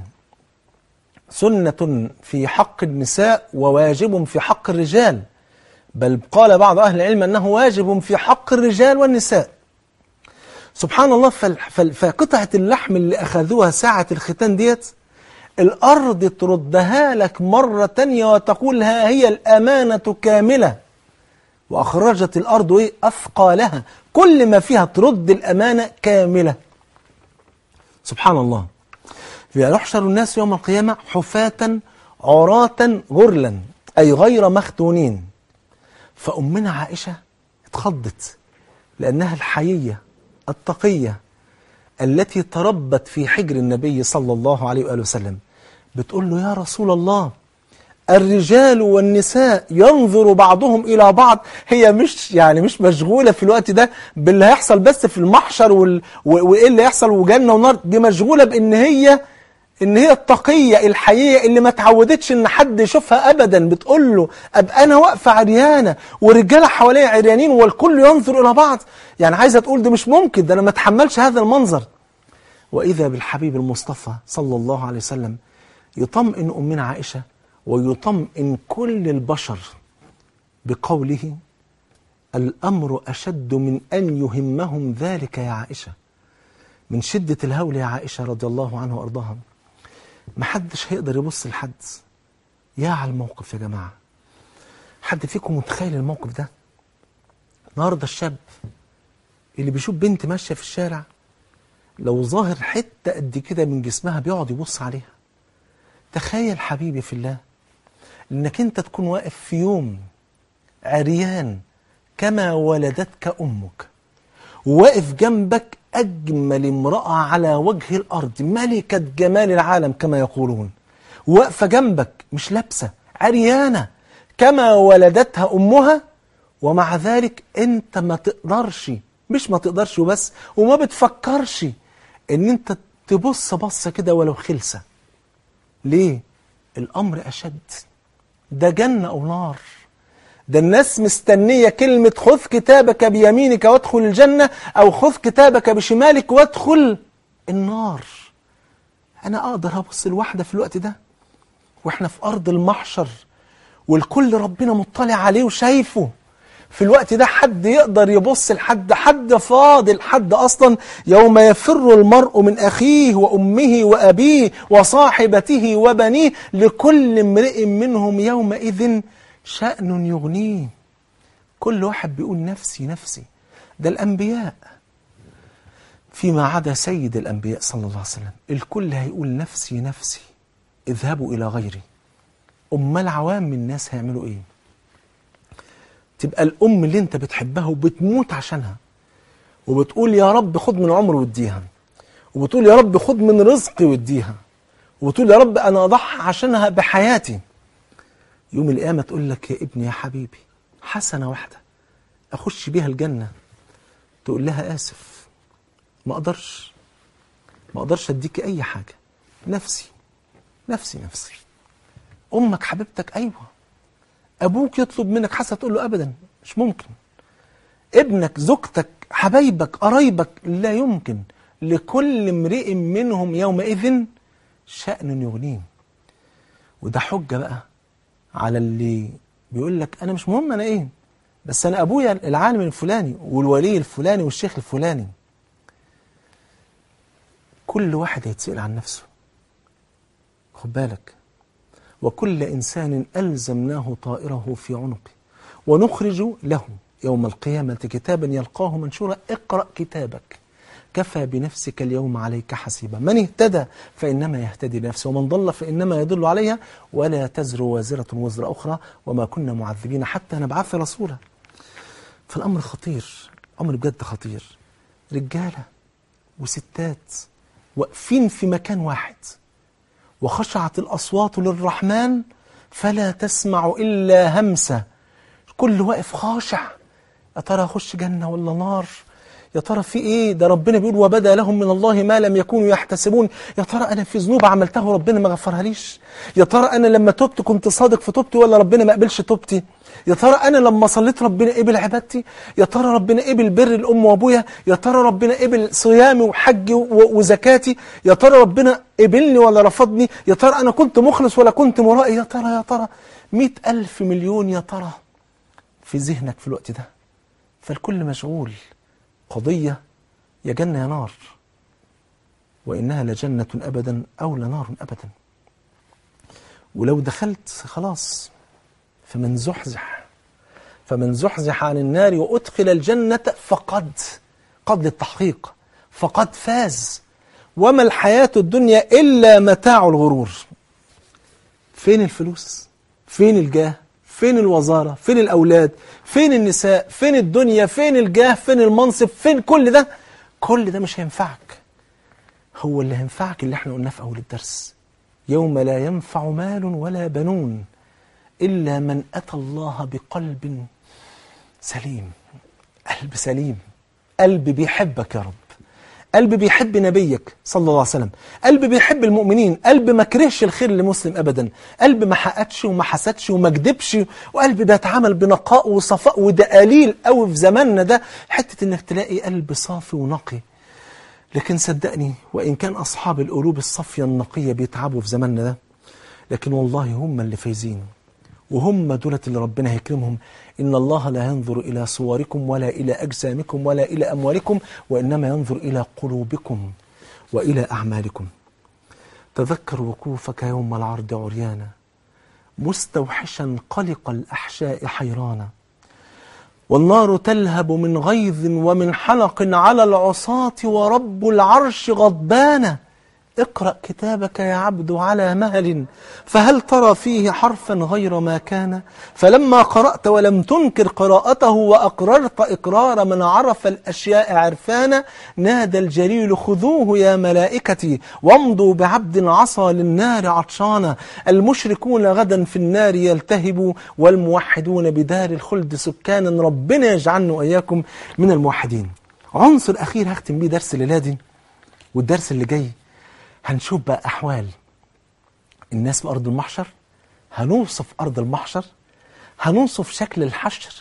سنة في حق النساء وواجب في حق الرجال، بل قال بعض أهل العلم أنه واجب في حق الرجال والنساء. سبحان الله. فقطعة اللحم اللي أخذوها ساعة الختان ديت الأرض تردها لك مرة تانية وتقول ها هي الأمانة كاملة، وأخرجت الأرض إيه؟ أثقالها، كل ما فيها ترد الأمانة كاملة. سبحان الله. يحشر الناس يوم القيامة حفاة عراة غرلا، أي غير مختونين. فأمنا عائشة اتخضت لأنها الحيية التقية التي تربت في حجر النبي صلى الله عليه وآله وسلم، بتقول له يا رسول الله الرجال والنساء ينظر بعضهم إلى بعض. هي مش يعني مش مشغولة في الوقت ده باللي هيحصل بس في المحشر وال... وإيه اللي يحصل وجنة ونار، دي مشغولة بإن هي إن هي التقية الحيية اللي ما تعودتش إن حد يشوفها أبدا. بتقول له أبقى أنا واقفة عريانة ورجالة حواليا عريانين والكل ينظر إلى بعض، يعني عايزة تقول ده مش ممكن، ده أنا ما أتحملش هذا المنظر. وإذا بالحبيب المصطفى صلى الله عليه وسلم يطمئن أمنا عائشة ويطمئن كل البشر بقوله الأمر أشد من أن يهمهم ذلك يا عائشة. من شدة الهول يا عائشة رضي الله عنها وأرضاها محدش هيقدر يبص لحد. يا على الموقف يا جماعة، حد فيكم متخيل الموقف ده؟ النهارده الشاب اللي بيشوف بنت ماشية في الشارع لو ظاهر حتة قد كده من جسمها بيقعد يبص عليها. تخيل حبيبي في الله انك انت تكون واقف في يوم عريان كما ولدتك امك، وواقف جنبك اجمل امرأة على وجه الارض، ملكة جمال العالم كما يقولون، واقفة جنبك مش لابسة، عريانة كما ولدتها امها، ومع ذلك انت ما تقدرش، مش ما تقدرش وبس، وما بتفكرش ان انت تبص بصة كده ولو خلسة. ليه؟ الامر اشد، ده جنة او نار. ده الناس مستنية كلمة خذ كتابك بيمينك وادخل الجنة، او خذ كتابك بشمالك وادخل النار. انا اقدر ابص الواحدة في الوقت ده واحنا في ارض المحشر والكل ربنا مطلع عليه وشايفه؟ في الوقت ده حد يقدر يبص لحد؟ حد فاضل؟ حد أصلا يوم يفر المرء من أخيه وأمه وأبيه وصاحبته وبنيه لكل امرئ منهم يومئذ شأن يغنيه. كل واحد بيقول نفسي نفسي. ده الأنبياء فيما عدا سيد الأنبياء صلى الله عليه وسلم الكل هيقول نفسي نفسي، اذهبوا إلى غيري. أمال عوام الناس هيعملوا إيه؟ تبقى الأم اللي انت بتحبها وبتموت عشانها وبتقول يا رب خد من عمري واديها، وبتقول يا رب خد من رزقي واديها، وبتقول يا رب أنا أضحي عشانها بحياتي. يوم القيامة تقول لك يا ابني يا حبيبي حسنة واحدة أخش بيها الجنة، تقول لها آسف ما أقدرش، ما أقدرش أديك أي حاجة، نفسي نفسي نفسي. أمك حبيبتك أيوة، أبوك يطلب منك حسنة تقول له أبدا مش ممكن، ابنك زوجتك حبايبك قرايبك لا يمكن. لكل امرئ منهم يومئذ شأن يغنيه. وده حجة بقى على اللي بيقول لك أنا مش مهم أنا إيه، بس أنا أبويا العالم الفلاني والولي الفلاني والشيخ الفلاني. كل واحد هيتسأل عن نفسه، خد بالك. وكل إنسان ألزمناه طائره في عنقه ونخرج له يوم القيامة كتابا يلقاه منشورا اقرأ كتابك كفى بنفسك اليوم عليك حسيبا من اهتدى فإنما يهتدي لنفسه ومن ضل فإنما يضل عليها ولا تزر وازرة وزر أخرى وما كنا معذبين حتى نبعث رسولا. فالأمر خطير، أمر بجد خطير. رجالة وستات واقفين في مكان واحد وخشعت الأصوات للرحمن فلا تسمع إلا همسة. كل واقف خاشع، يا ترى أخش جنة ولا نار؟ يا ترى في إيه؟ ده ربنا بيقول وبدا لهم من الله ما لم يكونوا يحتسبون. يا ترى أنا في ذنوب عملته ربنا ما غفرها ليش؟ يا ترى أنا لما تبت كنت صادق في توبتي ولا ربنا ما قبلش توبتي؟ يا ترى أنا لما صليت ربنا قبل عبادتي؟ يا ترى ربنا قبل بر الأم وأبويا؟ يا ترى ربنا قبل صيامي وحجي وزكاتي؟ يا ترى ربنا قبلني ولا رفضني؟ يا ترى أنا كنت مخلص ولا كنت مرائي؟ يا ترى يا ترى مئة ألف مليون يا ترى في ذهنك في الوقت ده. فالكل مشغول. قضية يا جنة يا نار، وإنها لجنة أبدا أو لنار أبدا. ولو دخلت خلاص، فمن زحزح فمن زحزح عن النار وأدخل الجنة فقد قد للتحقيق فقد فاز. وما الحياة الدنيا إلا متاع الغرور. فين الفلوس؟ فين الجاه؟ فين الوزارة؟ فين الأولاد؟ فين النساء؟ فين الدنيا؟ فين الجاه؟ فين المنصب؟ فين كل ده؟ كل ده مش هينفعك. هو اللي هينفعك اللي احنا قلناه في أول الدرس: يوم لا ينفع مال ولا بنون إلا من أتى الله بقلب سليم. قلب سليم، قلب بيحبك يا رب، قلب بيحب نبيك صلى الله عليه وسلم، قلب بيحب المؤمنين، قلب ما كرهش الخير لمسلم أبدا، قلب ما حقدش وما حسدش وما كدبش، وقلب بيتعامل بنقاء وصفاء. وده قليل قوي في زماننا ده، حتة انك تلاقي قلب صافي ونقي. لكن صدقني، وإن كان أصحاب القلوب الصافية النقية بيتعبوا في زماننا ده، لكن والله هم اللي فايزين، وهم دولة اللي ربنا هيكرمهم. إن الله لا ينظر إلى صوركم ولا إلى أجسامكم ولا إلى أموالكم، وإنما ينظر إلى قلوبكم وإلى أعمالكم. تذكر وقوفك يوم العرض عريانا، مستوحشا قلق الأحشاء حيرانا، والنار تلهب من غيظ ومن حلق على العصاة، ورب العرش غضبانا. اقرأ كتابك يا عبد على مهل، فهل ترى فيه حرفا غير ما كان؟ فلما قرأت ولم تنكر قراءته وأقررت إقرار من عرف الأشياء عرفانا، نادى الجليل: خذوه يا ملائكتي وامضوا بعبد عصى للنار عطشانا. المشركون غدا في النار يلتهبوا، والموحدون بدار الخلد سكانا. ربنا يجعلنا وإياكم من الموحدين. عنصر أخير هختم بيه درس الليلة دي والدرس اللي جاي، هنشوف بقى أحوال الناس في أرض المحشر، هنوصف أرض المحشر، هنوصف شكل الحشر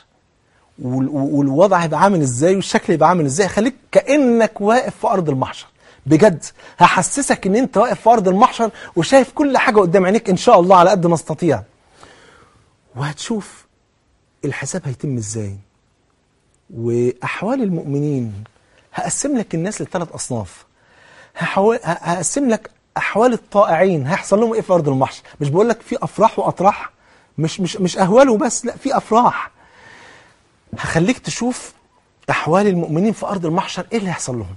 والوضع هيبقى عامل إزاي والشكل هيبقى عامل إزاي. خليك كأنك واقف في أرض المحشر بجد، هحسسك إن أنت واقف في أرض المحشر وشايف كل حاجة قدام عينيك إن شاء الله على قد ما استطيع. وهتشوف الحساب هيتم إزاي، وأحوال المؤمنين. هقسم لك الناس لثلاث أصناف. هقسم لك أحوال الطائعين هيحصل لهم إيه في أرض المحشر. مش بقول لك في أفراح وأطراح، مش مش مش أهواله بس، لا، في أفراح. هخليك تشوف أحوال المؤمنين في أرض المحشر إيه اللي هيحصل لهم،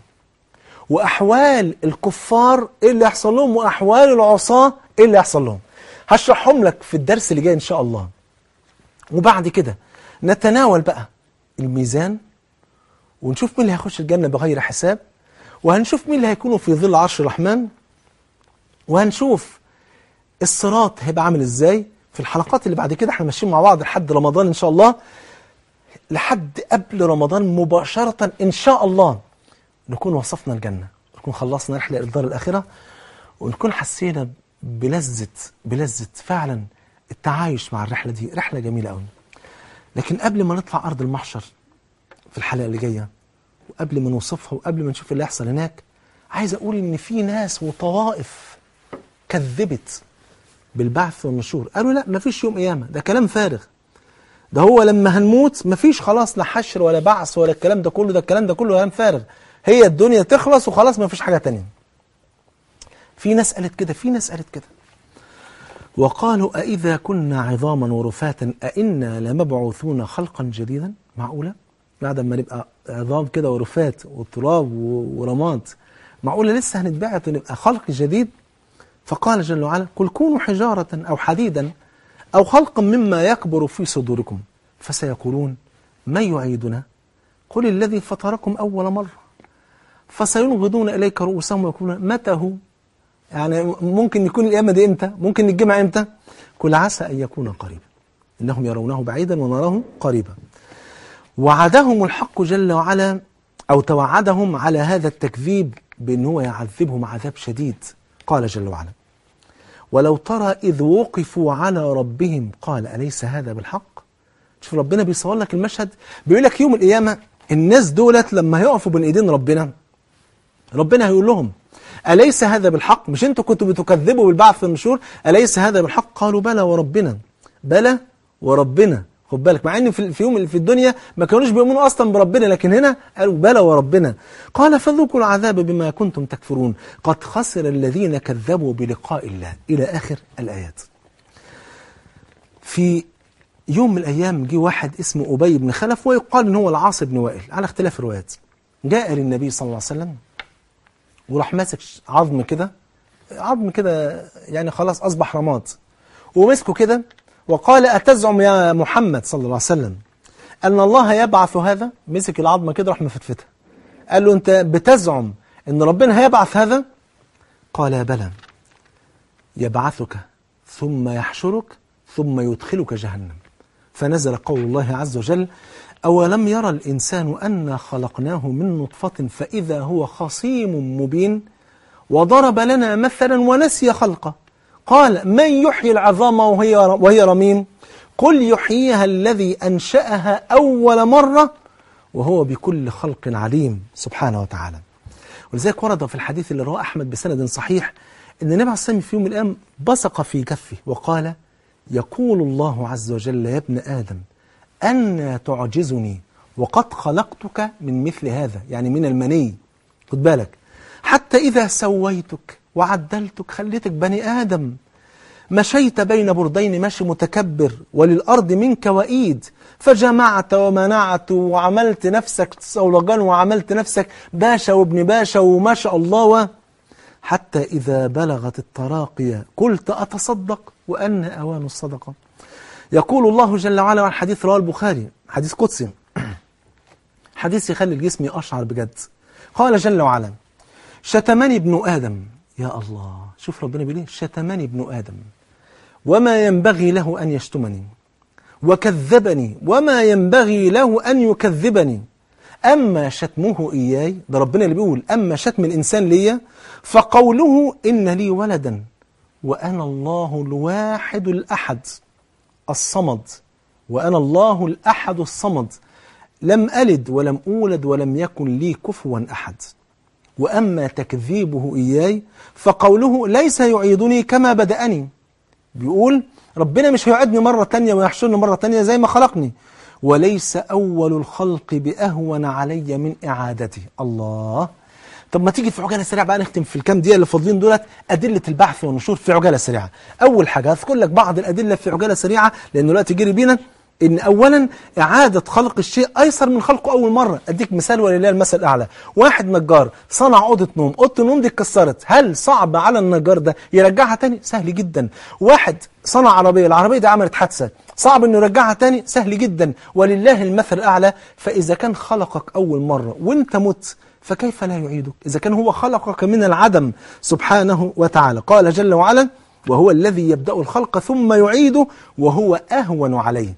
وأحوال الكفار إيه اللي هيحصل لهم، وأحوال العصاة إيه اللي هيحصل لهم. هشرحهم لك في الدرس اللي جاي إن شاء الله. وبعد كده نتناول بقى الميزان، ونشوف مين اللي هيخش الجنة بغير حساب، وهنشوف مين اللي هيكونوا في ظل عرش الرحمن، وهنشوف الصراط هيبقى عامل ازاي. في الحلقات اللي بعد كده احنا ماشيين مع بعض لحد رمضان ان شاء الله، لحد قبل رمضان مباشرة ان شاء الله نكون وصفنا الجنة، نكون خلصنا رحلة إلى الدار الآخرة، ونكون حسينا بلذة بلذة فعلا التعايش مع الرحلة دي. رحلة جميلة قوي. لكن قبل ما نطلع أرض المحشر في الحلقة اللي جاية، وقبل ما نوصفها وقبل ما نشوف اللي يحصل هناك، عايز أقول إن في ناس وطوائف كذبت بالبعث والنشور. قالوا لا، مفيش يوم قيامة، ده كلام فارغ، ده هو لما هنموت مفيش خلاص لا حشر ولا بعث ولا الكلام ده كله، ده الكلام ده كله كلام فارغ، هي الدنيا تخلص وخلاص مفيش حاجة تانية. في ناس قالت كده، في ناس قالت كده. وقالوا أئذا كنا عظاما ورفاتا أئنا لمبعوثون خلقا جديدا. معقولة؟ بعد ما نبقى عظام كده ورفات وتراب ورماد، معقولة لسه هنتبعث ونبقى خلق جديد؟ فقال جل وعلا: قل كونوا حجارة أو حديدا أو خلقا مما يكبر في صدوركم فسيقولون من يعيدنا قل الذي فطركم أول مرة فسينغضون إليك رؤوسهم ويقولون متى هو؟ يعني ممكن يكون القيامة دي إمتى؟ ممكن نتجمع إمتى؟ قل عسى أن يكون قريبا إنهم يرونه بعيدا ونراه قريبا. وعدهم الحق جل وعلا، أو توعدهم على هذا التكذيب بأنه يعذبهم عذاب شديد. قال جل وعلا: ولو ترى إذ وقفوا على ربهم قال أليس هذا بالحق. شوف ربنا بيصور لك المشهد، بيقول لك يوم القيامة الناس دولت لما هيقفوا بين ايدين ربنا، ربنا هيقول لهم أليس هذا بالحق؟ مش انتوا كنتوا بتكذبوا بالبعث والنشور؟ أليس هذا بالحق؟ قالوا بلى وربنا. بلى وربنا. خد بالك، مع ان في في يوم في الدنيا ما كانوش بيؤمنوا اصلا بربنا، لكن هنا قالوا بلى وربنا. قال فذوقوا العذاب بما كنتم تكفرون قد خسر الذين كذبوا بلقاء الله، الى اخر الايات. في يوم من الايام جه واحد اسمه ابي بن خلف، ويقال ان هو العاص بن وائل على اختلاف الروايات. جاء للنبي صلى الله عليه وسلم وراح ماسك عظم كده، عظم كده يعني خلاص اصبح رماد، ومسكه كده وقال أتزعم يا محمد صلى الله عليه وسلم أن الله يبعث هذا؟ مسك العظمة كده راح مفتفتها، قال له أنت بتزعم أن ربنا هيبعث هذا؟ قال بلى، يبعثك ثم يحشرك ثم يدخلك جهنم. فنزل قول الله عز وجل أولم يرى الإنسان أنا خلقناه من نطفة فإذا هو خصيم مبين وضرب لنا مثلا ونسي خلقه قال من يحيي العظام وهي وهي رميم قل يحييها الذي أنشأها أول مرة وهو بكل خلق عليم سبحانه وتعالى. ولذلك ورد في الحديث اللي رواه أحمد بسند صحيح أن النبي عليه الصلاة والسلام في يوم من الأيام بصق في كفه وقال يقول الله عز وجل يا ابن آدم أنى تعجزني وقد خلقتك من مثل هذا، يعني من المني، خد بالك، حتى إذا سويتك وعدلتك خليتك بني آدم مشيت بين بردين مشي متكبر وللأرض منك وإيد، فجمعت ومنعت وعملت نفسك صولجان وعملت نفسك باشا وابن باشا وما شاء الله، حتى إذا بلغت التراقية قلت أتصدق وأن أوان الصدقة. يقول الله جل وعلا، عن حديث رواه البخاري حديث قدسي، حديث يخلي الجسم أشعر بجد. قال جل وعلا شتمني ابن آدم، يا الله شوف ربنا بيقول شتمني ابن آدم وما ينبغي له أن يشتمني وكذبني وما ينبغي له أن يكذبني أما شتمه إياي، ده ربنا اللي بيقول أما شتم الإنسان ليا فقوله إن لي ولدا وأنا الله الواحد الأحد الصمد، وأنا الله الأحد الصمد لم ألد ولم أولد ولم يكن لي كفوا أحد. وأما تكذيبه إياي فقوله ليس يعيدني كما بدأني، بيقول ربنا مش هيعيدني مرة تانية ويحشرني مرة تانية زي ما خلقني، وليس أول الخلق بأهون علي من إعادتي. الله. طب ما تيجي في عجالة سريعة بقى نختم في الكام دقيقة اللي فاضلين دولت أدلة البعث والنشور في عجالة سريعة. أول حاجة هذكر لك بعض الأدلة في عجالة سريعة لأن الوقت جري بينا، إن أولا إعادة خلق الشيء أيسر من خلقه أول مرة. أديك مثال ولله المثل الأعلى، واحد نجار صنع أوضة نوم، أوضة النوم دي اتكسرت، هل صعب على النجار ده يرجعها تاني؟ سهل جدا. واحد صنع عربية، العربية دي عملت حادثة، صعب إنه يرجعها تاني؟ سهل جدا. ولله المثل الأعلى. فإذا كان خلقك أول مرة وأنت مت فكيف لا يعيدك إذا كان هو خلقك من العدم سبحانه وتعالى. قال جل وعلا وهو الذي يبدأ الخلق ثم يعيده وهو أهون عليه.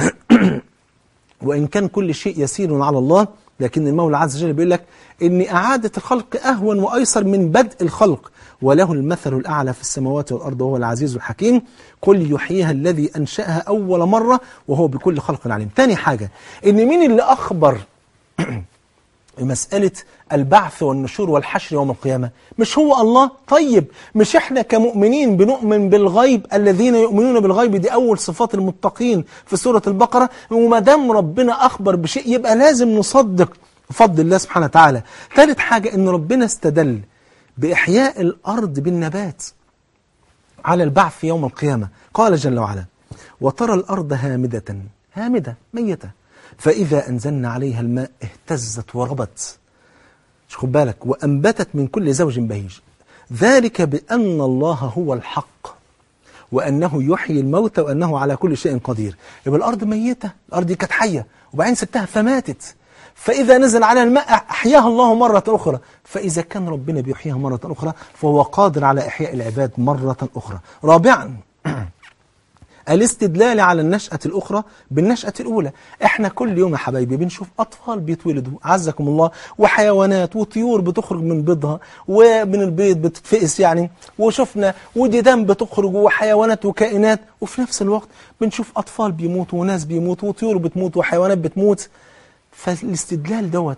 وإن كان كل شيء يسير على الله، لكن المولى عز وجل بيقول لك إن إعادة الخلق أهون وأيسر من بدء الخلق، وله المثل الأعلى في السماوات والأرض وهو العزيز الحكيم. قل يحييها الذي أنشأها أول مرة وهو بكل خلق عليم. تاني حاجة، إن مين اللي أخبر مسألة البعث والنشور والحشر يوم القيامة؟ مش هو الله؟ طيب مش احنا كمؤمنين بنؤمن بالغيب؟ الذين يؤمنون بالغيب دي أول صفات المتقين في سورة البقرة. وما دام ربنا أخبر بشيء يبقى لازم نصدق بفضل الله سبحانه وتعالى. ثالث حاجة، إن ربنا استدل بإحياء الأرض بالنبات على البعث يوم القيامة. قال جل وعلا وترى الأرض هامدة هامدة ميتة فإذا أنزلنا عليها الماء اهتزت وربت، مش خد بالك، وأنبتت من كل زوج بهيج، ذلك بأن الله هو الحق وأنه يحيي الموتى وأنه على كل شيء قدير. يبقى الأرض ميتة، الأرض دي كانت حية وبعدين سبتها فماتت، فإذا نزل عليها الماء أحياها الله مرة أخرى. فإذا كان ربنا بيحييها مرة أخرى فهو قادر على إحياء العباد مرة أخرى. رابعا الاستدلال على النشأة الأخرى بالنشأة الأولى. احنا كل يوم يا حبايبي بنشوف أطفال بيتولدوا عزكم الله، وحيوانات وطيور بتخرج من بيضها ومن البيض بتتفقس يعني، وشفنا وديدان بتخرج وحيوانات وكائنات، وفي نفس الوقت بنشوف أطفال بيموتوا وناس بيموتوا وطيور بتموت وحيوانات بتموت. فالاستدلال دوت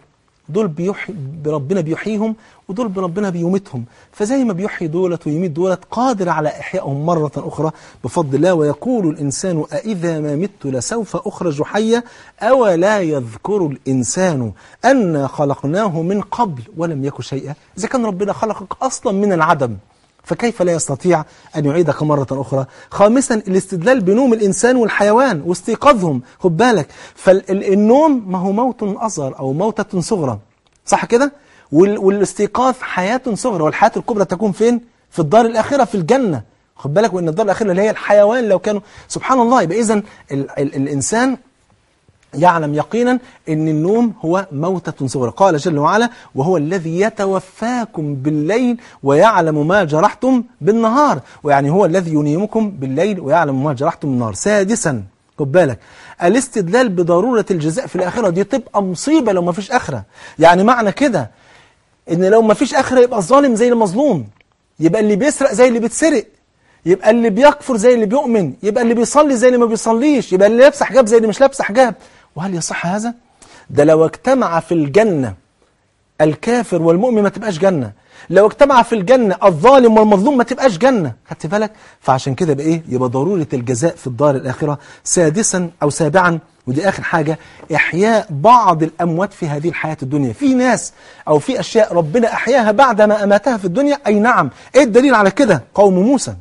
دول بيحي ربنا بيحييهم، ودول ربنا بيميتهم. فزي ما بيحيي دولت ويميت دولت قادر على إحيائهم مرة أخرى بفضل الله. ويقول الإنسان أإذا ما مت لسوف أخرج حيا أولا يذكر الإنسان أنا خلقناه من قبل ولم يك شيئا. إذا كان ربنا خلقك أصلا من العدم فكيف لا يستطيع أن يعيدك مرة أخرى؟ خامسا الاستدلال بنوم الإنسان والحيوان واستيقاظهم. خد بالك، فالنوم ما هو موت أصغر أو موتة صغرى، صح كده؟ والاستيقاظ حياة صغرى، والحياة الكبرى تكون فين؟ في الدار الآخرة في الجنة. خد بالك، وإن الدار الآخرة اللي هي الحيوان لو كانوا سبحان الله. يبقى إذن ال ال الإنسان يعلم يقينا أن النوم هو موتة صغرى. قال جل وعلا وهو الذي يتوفاكم بالليل ويعلم ما جرحتم بالنهار، ويعني هو الذي ينيمكم بالليل ويعلم ما جرحتم بالنهار. سادسا خد بالك، الاستدلال بضرورة الجزاء في الآخرة دي تبقى مصيبة لو ما فيش آخرة. يعني معنى كده ان لو ما فيش آخرة يبقى الظالم زي المظلوم، يبقى اللي بيسرق زي اللي بيتسرق، يبقى اللي بيكفر زي اللي بيؤمن، يبقى اللي بيصلي زي اللي ما بيصليش، يبقى اللي لابس حجاب زي اللي مش لابس حجاب. وهل يصح هذا؟ ده لو اجتمع في الجنة الكافر والمؤمن ما تبقاش جنة، لو اجتمع في الجنة الظالم والمظلوم ما تبقاش جنة. خدت بالك؟ فعشان كده بقى ايه؟ يبقى ضرورة الجزاء في الدار الآخرة. سادسا أو سابعا، ودي آخر حاجة، إحياء بعض الأموات في هذه الحياة الدنيا. في ناس أو في أشياء ربنا أحياها بعدما أماتها في الدنيا. أي نعم. إيه الدليل على كده؟ قوم موسى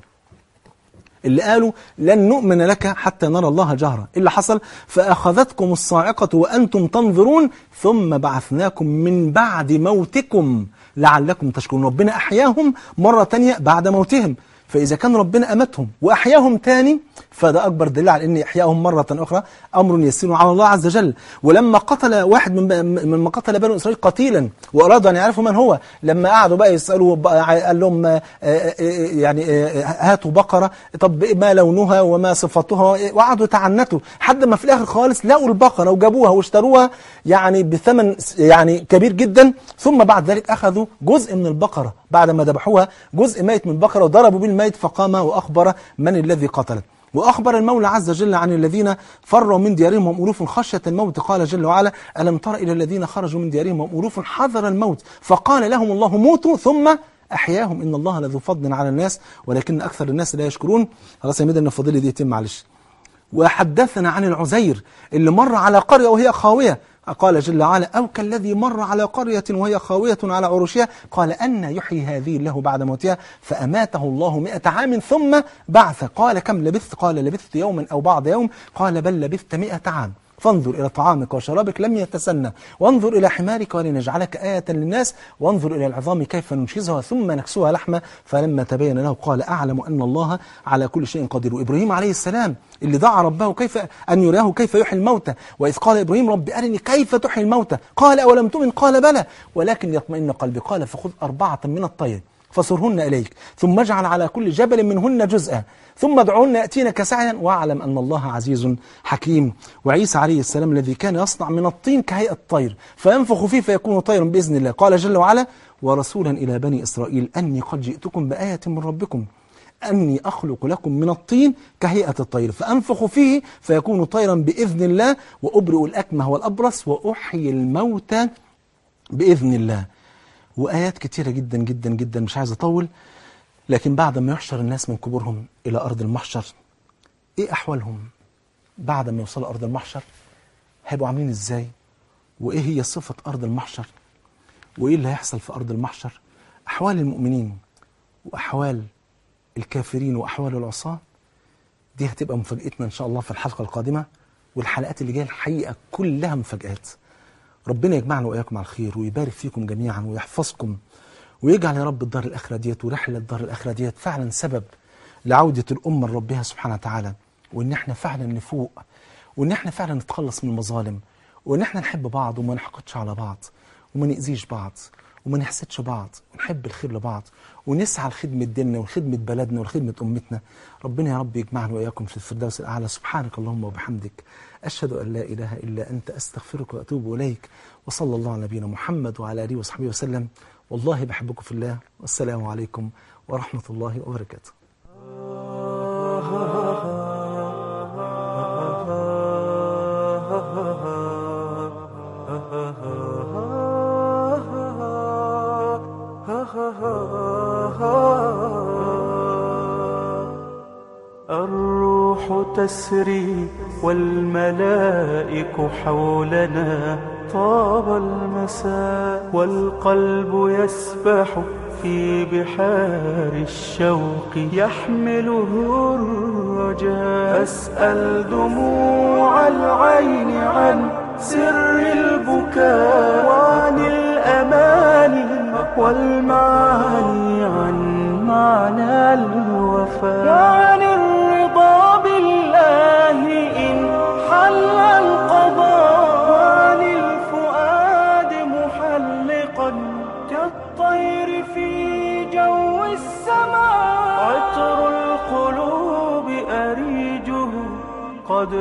اللي قالوا لن نؤمن لك حتى نرى الله جهرة. إيه اللي حصل؟ فأخذتكم الصاعقة وأنتم تنظرون ثم بعثناكم من بعد موتكم لعلكم تشكرون. ربنا أحياهم مرة تانية بعد موتهم. فإذا كان ربنا أمتهم وأحياهم تاني فده أكبر دليل على أن إحياءهم مرة أخرى أمر يسير على الله عز وجل. ولما قتل واحد من من قتل بنو إسرائيل قتيلا وأرادوا أن يعرفوا من هو، لما قعدوا بقى يسألوا قال لهم يعني هاتوا بقرة، طب ما لونها وما صفتها، وقعدوا يتعنتوا حد ما في الآخر خالص لقوا البقرة وجابوها واشتروها يعني بثمن يعني كبير جدا. ثم بعد ذلك أخذوا جزء من البقرة بعد ما ذبحوها، جزء ميت من البقرة، وضربوا بالميت فقام وأخبر من الذي قتله. وأخبر المولى عز وجل عن الذين فروا من ديارهم وهم ألوف خشية الموت. قال جل وعلا ألم تر إلى الذين خرجوا من ديارهم وهم ألوف حذر الموت فقال لهم الله موتوا ثم أحياهم إن الله لذو فضل على الناس ولكن أكثر الناس لا يشكرون. خلاص يا ميدان الفضيلة دي يتم معلش. وحدثنا عن العزير اللي مر على قرية وهي خاوية. قال جل وعلا أو كالذي مر على قرية وهي خاوية على عروشها قال أن يحيي هذه الله بعد موتها فأماته الله مئة عام ثم بعث. قال كم لبثت؟ قال لبثت يوما أو بعض يوم. قال بل لبثت مئة عام. فانظر إلى طعامك وشرابك لم يتسنى، وانظر إلى حمارك ولنجعلك آية للناس، وانظر إلى العظام كيف ننشزها ثم نكسوها لحمة. فلما تبين له قال أعلم أن الله على كل شيء قدير. وإبراهيم عليه السلام اللي دعا ربه كيف أن يراه كيف يحيي الموتى، وإذ قال إبراهيم رب أرني كيف تحيي الموتى قال أولم تؤمن قال بلى ولكن يطمئن قلبي قال فخذ أربعة من الطير فصرهن إليك ثم اجعل على كل جبل منهن جزءا ثم ادعوهن يأتينك سعيا واعلم أن الله عزيز حكيم. وعيسى عليه السلام الذي كان يصنع من الطين كهيئة الطير فينفخ فيه فيكون طيرا بإذن الله. قال جل وعلا ورسولا إلى بني إسرائيل أني قد جئتكم بآية من ربكم أني أخلق لكم من الطين كهيئة الطير فأنفخ فيه فيكون طيرا بإذن الله وأبرئ الأكمه والأبرص وأحيي الموتى بإذن الله. وآيات كتيرة جدا جدا جدا مش عايز أطول. لكن بعد ما يحشر الناس من قبورهم إلى أرض المحشر إيه أحوالهم بعد ما يوصلوا أرض المحشر؟ هيبقوا عاملين إزاي؟ وإيه هي صفة أرض المحشر؟ وإيه اللي هيحصل في أرض المحشر؟ أحوال المؤمنين وأحوال الكافرين وأحوال العصاة دي هتبقى مفاجأتنا إن شاء الله في الحلقة القادمة. والحلقات اللي جاية الحقيقة كلها مفاجآت. ربنا يجمعنا وإياكم على الخير ويبارك فيكم جميعا ويحفظكم ويجعل يا رب الدار الآخرة ديت ورحلة الدار الآخرة ديت فعلا سبب لعودة الأمة لربها سبحانه وتعالى، وإن احنا فعلا نفوق، وإن احنا فعلا نتخلص من المظالم، وإن احنا نحب بعض وما نحقدش على بعض وما نأذيش بعض وما نحسدش بعض ونحب الخير لبعض ونسعى لخدمة ديننا وخدمة بلدنا وخدمة أمتنا. ربنا يا رب يجمعنا وإياكم في الفردوس الأعلى. سبحانك اللهم وبحمدك أشهد أن لا إله إلا أنت أستغفرك وأتوب إليك. وصلى الله على نبينا محمد وعلى آله وصحبه وسلم. والله بحبكم في الله والسلام عليكم ورحمة الله وبركاته. ha ha ha الروح تسري والملائك حولنا، طاب المساء والقلب يسبح في بحار الشوق يحمله الرجاء. أسأل دموع العين عن سر البكاء، وعن الأماني والمعاني، عن معنى الوفاء، وعن الرضا بالله إن حل القضاء، وعن الفؤاد محلقا كالطير في جو السماء. عطر القلوب أريجه قد